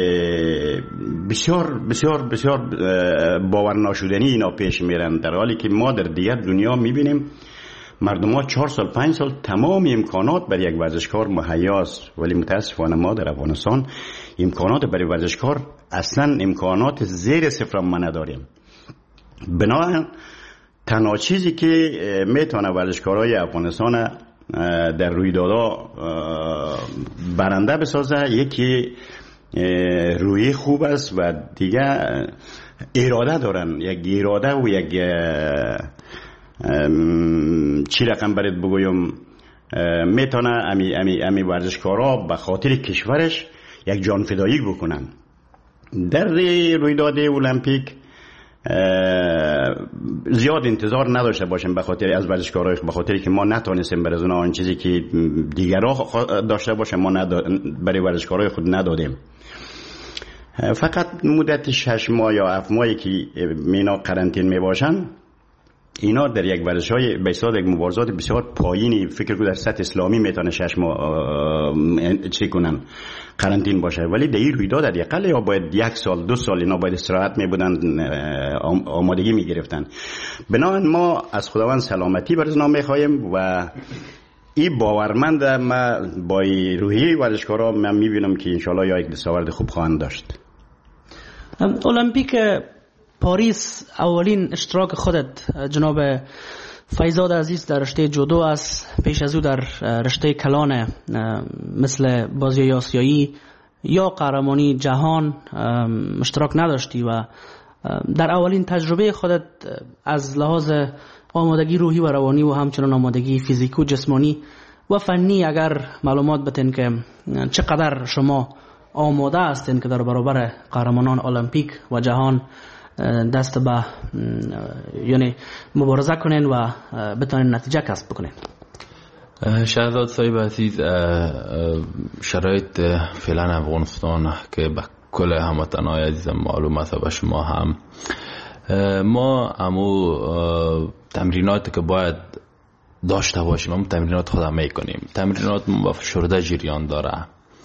بسیار بسیار بسیار باور ناشدنی اینا پیش میرن، در حالی که ما در دیگر دنیا میبینیم مردم ها 4 سال 5 سال تمام امکانات برای یک ورزشکار مهیاست، ولی متاسفانه ما در افغانستان امکانات برای ورزشکار اصلا امکانات زیر صفر ما نداریم. بنابراین تنها چیزی که میتونه ورزشکارای افغانستان در رویدادها برنده بسازه یکی روی خوب است و دیگه اراده دارن، یک اراده و یک چی رقم برید بگویم میتونه امی ورزشکارا به خاطر کشورش یک جان فدایی بکنن. در رویداد المپیک زیاد انتظار نداشته باشیم به خاطر از ورزشکارای، به خاطر که ما نتونستیم برای اونها آن چیزی که دیگرها داشته باشه ما برای ورزشکارای خود ندادیم. فقط مدت 6 ماه یا 7 ماهی که مینا قرنطین می باشن، اینا در یک ورزش‌های به اصطلاح یک مبارزات بسیار پایینی فکر کنم در سطح اسلامی میتونه 6 ماه چی کنن قرنطین باشه، ولی در این رویداد حداقل یا باید 1 سال 2 سال اینا باید استراحت میبودن، آمادگی میگرفتن. بنابراین ما از خداوند سلامتی برای اونا میخوایم و این باورمند ما با روحیه ورزشکارا من میبینم که انشالله یا یک دستاورد خوب خواهند داشت. المپیک پاریس اولین اشتراک خودت جناب فیضاد عزیز در رشته جودو است، پیش از او در رشته کلان مثل بازی آسیایی یا قهرمانی جهان اشتراک نداشتی و در اولین تجربه خودت از لحاظ آمادگی روحی و روانی و همچنان آمادگی فیزیکی و جسمانی و فنی اگر معلومات بتین که چقدر شما آماده هستین که در برابر قهرمانان المپیک و جهان دست به یعنی مبارزه کنین و بتونین نتیجه کسب بکنین. شهزاد صاحب عزیز، شرایط فعلا افغانستان که به کل هموطنان عزیزم معلوم است و به شما هم، ما امو تمریناتی که باید داشته باشیم همون تمرینات خودم میکنیم. تمرینات با فشرده جریان داره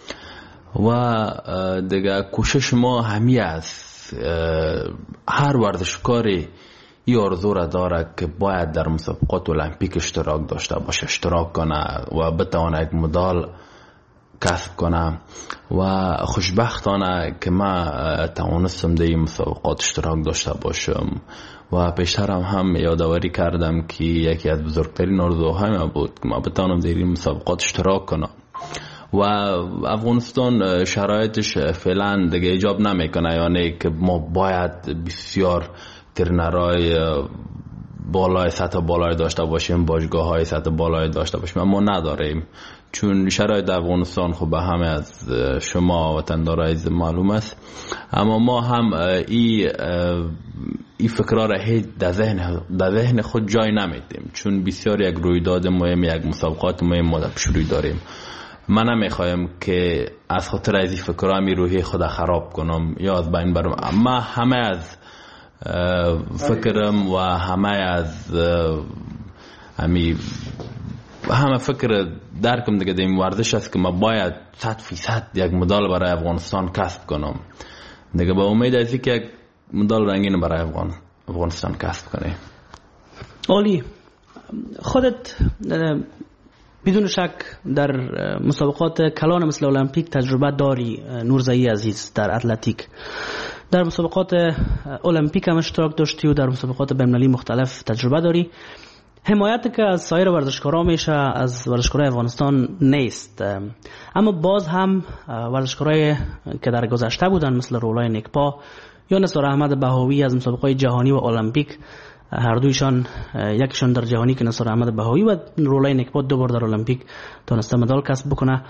و دیگه کوشش ما همی است هر ورزشکاری این آرزو را داره که باید در مسابقات المپیک اشتراک داشته باشه، اشتراک کنه و بتونه یک مدال کسب کنه و خوشبختانه که ما توانستم در این مسابقات اشتراک داشته باشم و پیشترم هم یادآوری کردم که یکی از بزرگترین آرزوهای من بود که ما بتونم در این مسابقات اشتراک کنم و افغانستان شرایطش فعلا دیگه ایجاب نمیکنه، یعنی که ما باید بسیار ترنرهای بالای سطح بالای داشته باشیم، باشگاه های سطح بالای داشته باشیم، اما نداریم چون شرایط ذهن خب به همه از شما وطندارای عزیز معلوم است. اما ما هم این فکرها را هیچ در ذهن خود جای نمیدیم چون بسیار یک رویداد مهم، یک مسابقات مهم ما پیش روی داریم. من نمیخوایم که از خاطر از این فکرها می روحی خود خراب کنم یا از بین برم. اما همه از فکرم و همه از همه فکر درکم دیگه این ورزش است که ما باید 100% یک مدال برای افغانستان کسب کنم دیگه، با امید از اینکه یک مدال رنگین برای افغانستان کسب کنه. عالی. خودت بدون شک در مسابقات کلان مثل المپیک تجربه داری، نورزایی عزیز، در اتلتیک در مسابقات المپیک هم اشتراک داشتی و در مسابقات بین‌المللی مختلف تجربه داری. حمایت که از سایر ورزشکاران میشه از ورزشکارای افغانستان نیست، اما باز هم ورزشکارای که در گذشته بودن مثل رولای نیکپا یا نثار احمد بهاوی از مسابقات جهانی و المپیک، هر دویشان، یکیشان در جهانی که نثار احمد بهاوی و رولای نیکپا 2 بار در المپیک تونسته مدال کسب بکنه،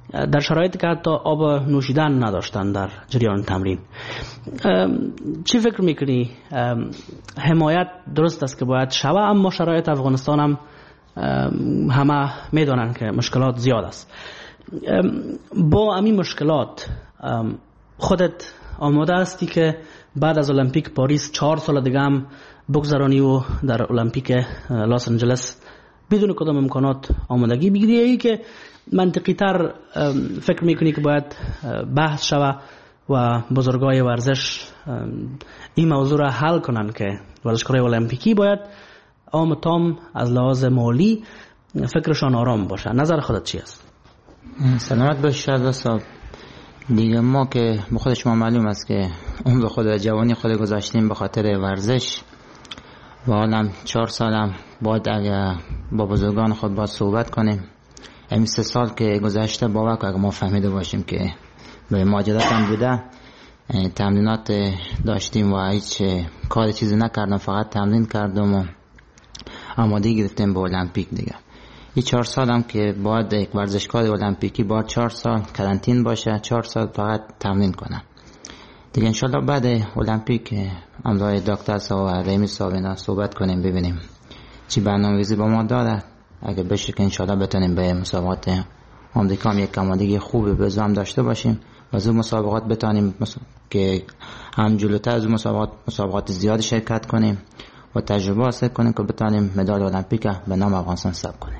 در شرایطی که حتی آب نوشیدن نداشتن در جریان تمرین. چی فکر میکنی؟ حمایت درست است که باید شوه، اما شرایط افغانستان هم همه میدونن که مشکلات زیاد است. با همین مشکلات خودت آماده هستی که بعد از المپیک پاریس 4 سال دیگه هم بگذرانی و در المپیک لاس آنجلس بدون کدام امکانات آمادگی بگیری، ای که منطقی تر فکر میکنی که باید بحث شوه و بزرگای ورزش این موضوع را حل کنن که ورزشکارای المپیکی باید تام از لحاظ مالی فکرشان آرام باشه؟ نظر خودت چی است؟ سلامت باش شهدا صاحب. دیگه ما که به خود شما معلوم است که عمر خود و جوانی خود گذاشتیم به خاطر ورزش و حالا 4 سالم باید اگر با بزرگان خود باید صحبت کنیم. همین 3 سال که گذشته باور که اگر ما فهمیده باشیم که به ماجرات هم بوده، تمرینات داشتیم و هیچ کار چیزی نکردم، فقط تمرین کردم و آمادگی گرفتیم به المپیک. دیگه این 4 سال هم که باید یک ورزشکار المپیکی باید 4 سال کرانتین باشه، 4 سال فقط تمرین کنه. دیگه انشالله بعد المپیک همراه دکتر صاحب و ریمی صاحب اینا صحبت کنیم، ببینیم چی برنامه‌ریزی با ما داره. اگه بشه که انشالله بتونیم به مسابقات آمریکا هم یک آمادگی خوبی به زام داشته باشیم و از اون مسابقات بتونیم که هم جلوتر از اون مسابقات زیاد شرکت کنیم و تجربه حاصل کنیم که بتونیم مدال المپیک به نام افغانستان ثبت کنیم.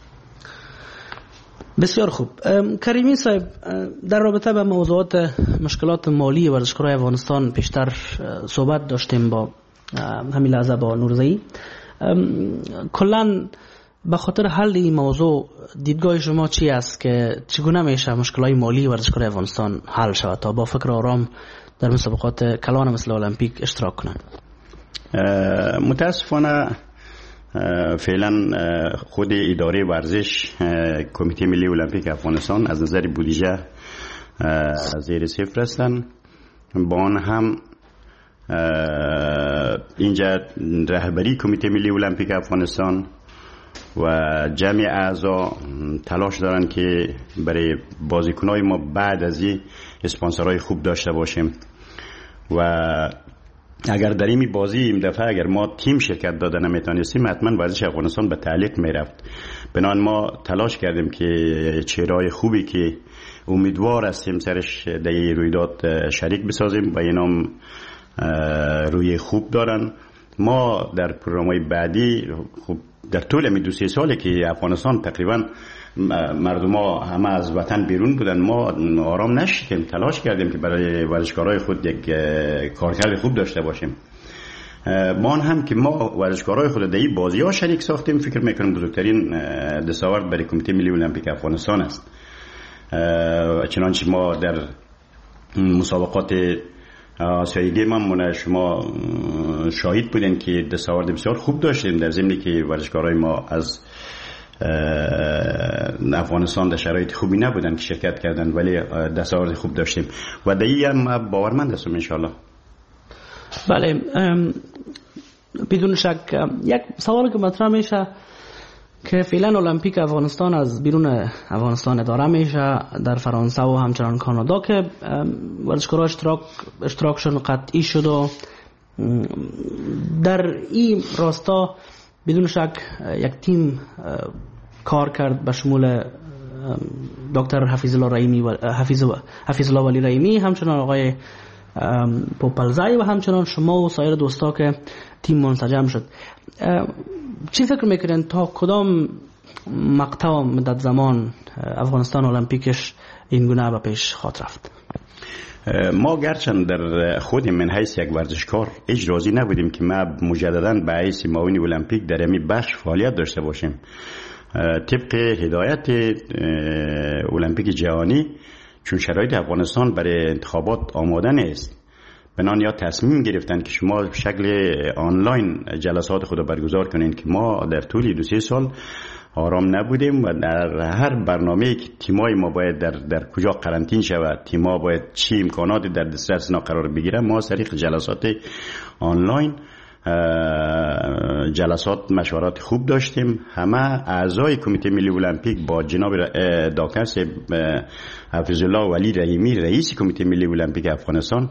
بسیار خوب. کریمی صاحب، در رابطه با موضوعات مشکلات مالی ورزشکارای افغانستان پیشتر صحبت داشتیم با همین لحظه با نورزئی. کلاً به خاطر حل این موضوع دیدگاه شما چی است که چگونه میشه مشکلات مالی ورزشکارای افغانستان حل شود تا با فکر آرام در مسابقات کلان مثل المپیک اشتراک کنند؟ متاسفانه فعلا خود اداره ورزش کمیته ملی المپیک افغانستان از نظر بودجه زیر صفر هستند. با آن هم اینجا رهبری کمیته ملی المپیک افغانستان و جمعی اعضا تلاش دارن که برای بازیکنای ما بعد از این اسپانسرهای خوب داشته باشیم و اگر در این بازی این دفعه اگر ما تیم شرکت داده نمیتونستیم حتما ورزش افغانستان به تعلیق میرفت. بنابراین ما تلاش کردیم که چهره‌های خوبی که امیدوار هستیم سرش در این رویداد شریک بسازیم و اینام روی خوب دارن. ما در پروگرام‌های بعدی خوب در طول می 2-3 سالی که افغانستان تقریبا مردم ها همه از وطن بیرون بودن، ما آرام نشدیم، تلاش کردیم که برای ورزشکارای خود یک کارکرد خوب داشته باشیم. ما هم که ما ورزشکارای خود در این بازی ها شریک ساختیم، فکر میکنم بزرگترین دستاورد برای کمیته ملی المپیک افغانستان است. چنانچه ما در مسابقات آسیایی گیم هم شما شاهد بودین که دستاورد بسیار خوب داشتیم، در ضمنی که ورزشکارای ما از افغانستان در شرایط خوبی نبودن که شرکت کردن، ولی دستاورد خوب داشتیم و در این هم باورمند هستم انشالله. بله، بدون شک یک سوال که مطرح میشه که فعلا المپیک افغانستان از بیرون افغانستان اداره میشه در فرانسه و همچنان کانادا که ورزشکارا اشتراکشون قطعی شد و در این راستا بدون شک یک تیم کار کرد به شمول دکتر حفیظ الله ولی رحیمی، همچنان آقای پوپلزای و همچنان شما و سایر دوستا که تیم منسجم شد. چی فکر میکنین تا کدام مقطع و مدت زمان افغانستان المپیکش این گونه به پیش خواهد رفت؟ ما گرچند در خود من حیث یک ورزشکار هیچ راضی نبودیم که ما مجددا به حیث معاون المپیک در این بخش فعالیت داشته باشیم. طبق هدایت المپیک جهانی، چون شرایط افغانستان برای انتخابات آماده نیست، بنان یا تصمیم گرفتن که شما به شکل آنلاین جلسات خود برگزار کنین که ما در طول 2-3 سال آرام نبودیم و در هر برنامه‌ای که تیمای ما باید در کجا قرنطین شود، تیم‌ها باید چی امکاناتی در دسترس اینا قرار بگیرن، ما طریق جلسات آنلاین جلسات مشورات خوب داشتیم. همه اعضای کمیته ملی المپیک با جناب دکتر صاحب حفظالله ولی رحیمی رئیس کمیته ملی المپیک افغانستان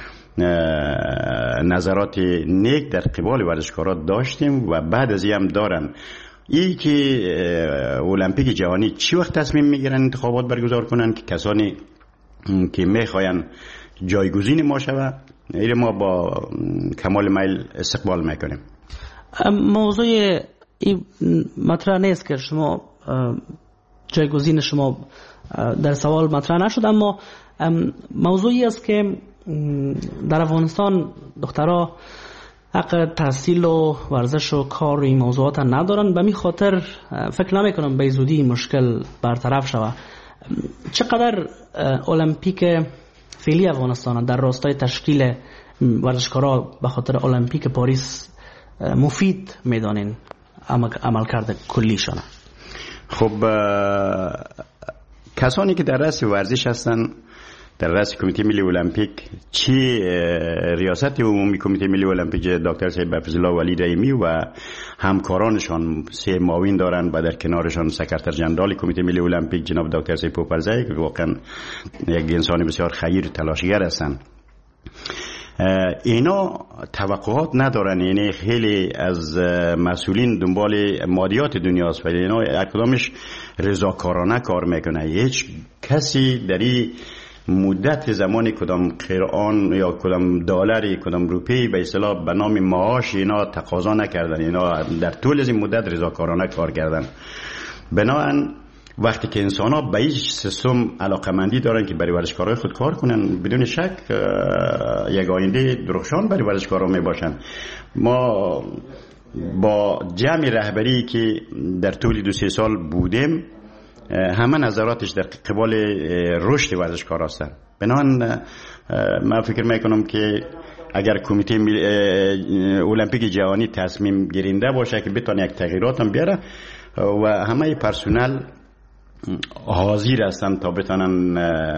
نظرات نیک در قبال ورزشکاران داشتیم و بعد از این هم دارن. این که المپیک جهانی چی وقت تصمیم میگیرن انتخابات برگزار کنن که کسانی که میخواین جایگزین ما شود، این ما با کمال میل استقبال میکنیم. موضوع این مطرح نیست که شما جایگزین شما در سوال مطرح نشد، اما موضوعی است که در افغانستان دخترها حق تحصیل و ورزش و کار این موضوعات ندارن. به می خاطر فکر نمی کنم به زودی مشکل برطرف شود. چقدر المپیک فعلی افغانستان در راستای تشکیل ورزشکارا به خاطر المپیک پاریس مفید میدانین عملکرد کلیشان؟ خب کسانی که در رأس ورزش هستن، در رأس کمیته ملی المپیک، چی ریاست عمومی کمیته ملی المپیک دکتر صاحب حفظالله ولی رحیمی و همکارانشان 3 معاون دارن و در کنارشان سکرتر جنرال کمیته ملی المپیک جناب دکتر صاحب پوپلزی که واقعا یک انسان بسیار خیر تلاشگر هستند. اینا توقعات ندارن، یعنی خیلی از مسئولین دنبال مادیات دنیاست و اینا اکدامش رضاکارانه کار میکنه. هیچ کسی در این مدت زمانی کدام قرآن یا کدام دلاری کدام روپی به اصطلاح به نام معاش اینا تقاضا نکردن. اینا در طول از این مدت رضاکارانه کار کردن. بنابراین وقتی که انسان ها به هیچ سیستم علاقمندی دارن که برای ورزشکارای خود کار کنن، بدون شک یک آینده درخشان برای ورزشکارا می باشن. ما با جمع رهبری که در طول 2-3 سال بودیم، همه نظراتش در قبال رشد ورزشکار هستن. بنابراین من فکر میکنم که اگر کمیته المپیک جهانی تصمیم گیرنده باشه که بتونه یک تغییرات هم بیاره و همه پرسنل حاضر هستن تا بتونن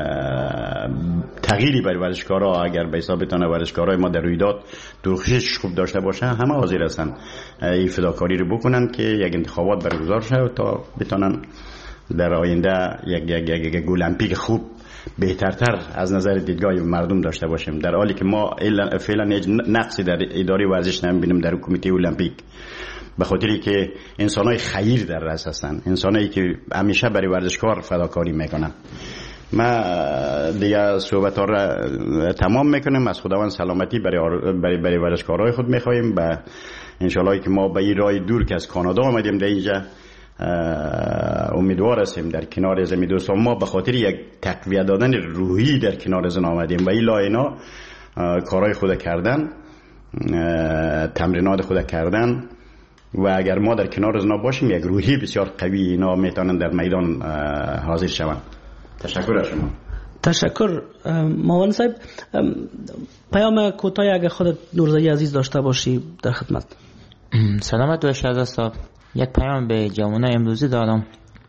تغییری برای ورزشکارا، اگر به حساب بتونه ورزشکارای ما در رویداد درخشش خوب داشته باشه، همه حاضر هستن این فداکاری رو بکنن که یک انتخابات برگزار شه تا بتونن در آینده یک المپیک خوب بهترتر از نظر دیدگاه مردم داشته باشیم، در حالی که ما فعلا هیچ نقصی در اداره ورزش نمیبینیم در کمیته المپیک، به خاطری که انسانای خیر در رأس هستن، انسانایی که همیشه برای ورزشکار فداکاری میکنن. ما دیگه صحبت ها را تمام میکنیم. از خداوند سلامتی برای ورزشکارای خود میخوایم و انشالله که ما به این راه دور که از کانادا آمدیم در اینجا امیدوار هستیم در کنار از دوستان ما به خاطر یک تقویت دادن روحی در کنار از آمدیم و اینا اینا کارهای خود کردن، تمرینات خود کردن و اگر ما در کنار از اینا باشیم یک روحی بسیار قوی اینا میتونن در میدان حاضر شوند. تشکر از شما. تشکر معاون صاحب. پیام کوتاه اگر خودت نورزایی عزیز داشته باشی در خدمت. سلامت و شهدا صاحب. یک پیام به جوانای امروزی دارم.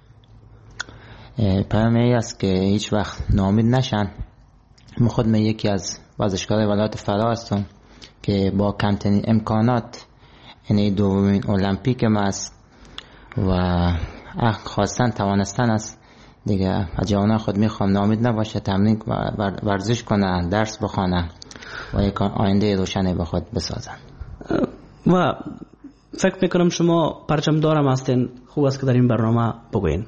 پیام ای است که هیچ وقت ناامید نشن. خود من یکی از ورزشکارای ولایت فرا هستم که با کمترین امکانات یعنی دومین المپیک ما است و خواستن توانستن است دیگه. از جوانای خود میخوام ناامید نباشه، تمرین ورزش کنن، درس بخونن و یک آینده روشنی به خود بسازن. و فکر میکنم شما پرچم دارم هستین، خوب است که در این برنامه بگوین.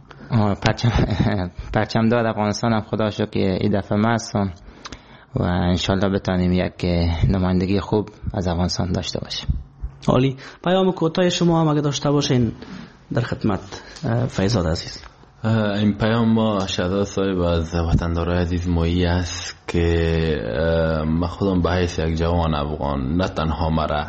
پرچم دار افغانستان هم خدا شکر که این دفعه ما هستم و انشالله بتانیم یک نمایندگی خوب از افغانستان داشته باشیم. عالی. پیام کوتاه شما هم اگه داشته باشین در خدمت فیضاد عزیز. این پیام ما شهدا صاحب از وطندارای عزیز مایی است که من خودم به حیث یک جوان افغان نه تنها مرا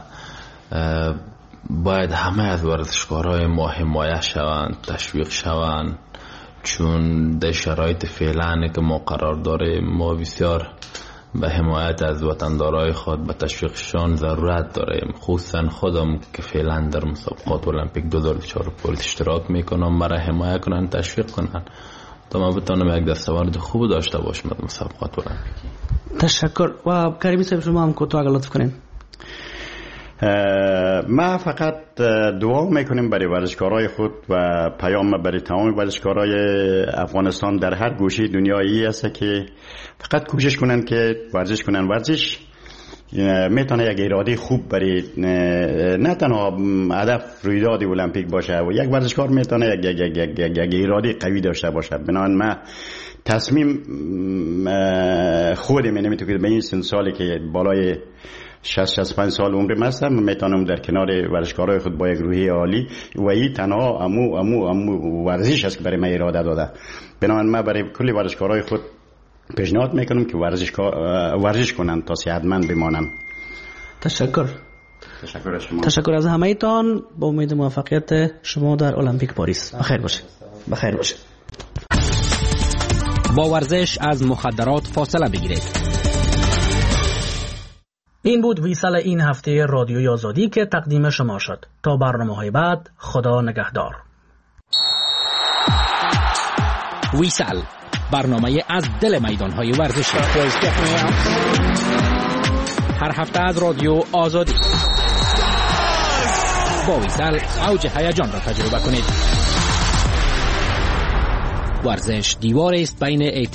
باید همه از ورزشکارای ما حمایت شوند، تشویق شوند، چون در شرایط فعلا که ما قرار داره ما بسیار به حمایت از وطندارای خود به تشویقشان ضرورت داریم. خصوصا خودم که فعلا در مسابقات المپیک 2024 پاریس اشتراک میکنم، مرا حمایت کنن، تشویق کنن تا ما بتونم یک دستاورد خوب داشته باشم در مسابقات المپیک. تشکر. و کریمی صاحب شما هم کوتاه اگر لطف کنین. ما فقط دعا میکنیم برای ورزشکارای خود و پیام برای تمام ورزشکارای افغانستان در هر گوشه دنیایی است که فقط کوشش کنن که ورزش کنن. ورزش میتونه یک اراده خوب برای نه تنها هدف رویداد المپیک باشه و یک ورزشکار میتونه یک اراده قوی داشته باشه. بنابراین ما تصمیم خودم نمیتونم به این سن سالی که بالای 65 سال عمرم هستم میتونم در کنار ورزشکارای خود با یک روحیه عالی و این تنها امو ورزش است که برای من اراده داده. بنابراین من برای کل ورزشکارای خود پیشنهاد میکنم که ورزش کنن تا صحتمند بمانن. تشکر شما. تشکر از همه تان. با امید موفقیت شما در المپیک پاریس. بخیر باشه. با ورزش از مخدرات فاصله بگیرید. این بود ویسال این هفته رادیوی آزادی که تقدیم شما شد. تا برنامه‌های بعد، خدا نگهدار. ویسال، برنامه از دل میدان‌های ورزشی. هر هفته از رادیو آزادی. با ویسال اوج هیجان را تجربه کنید. ورزش دیواری است بین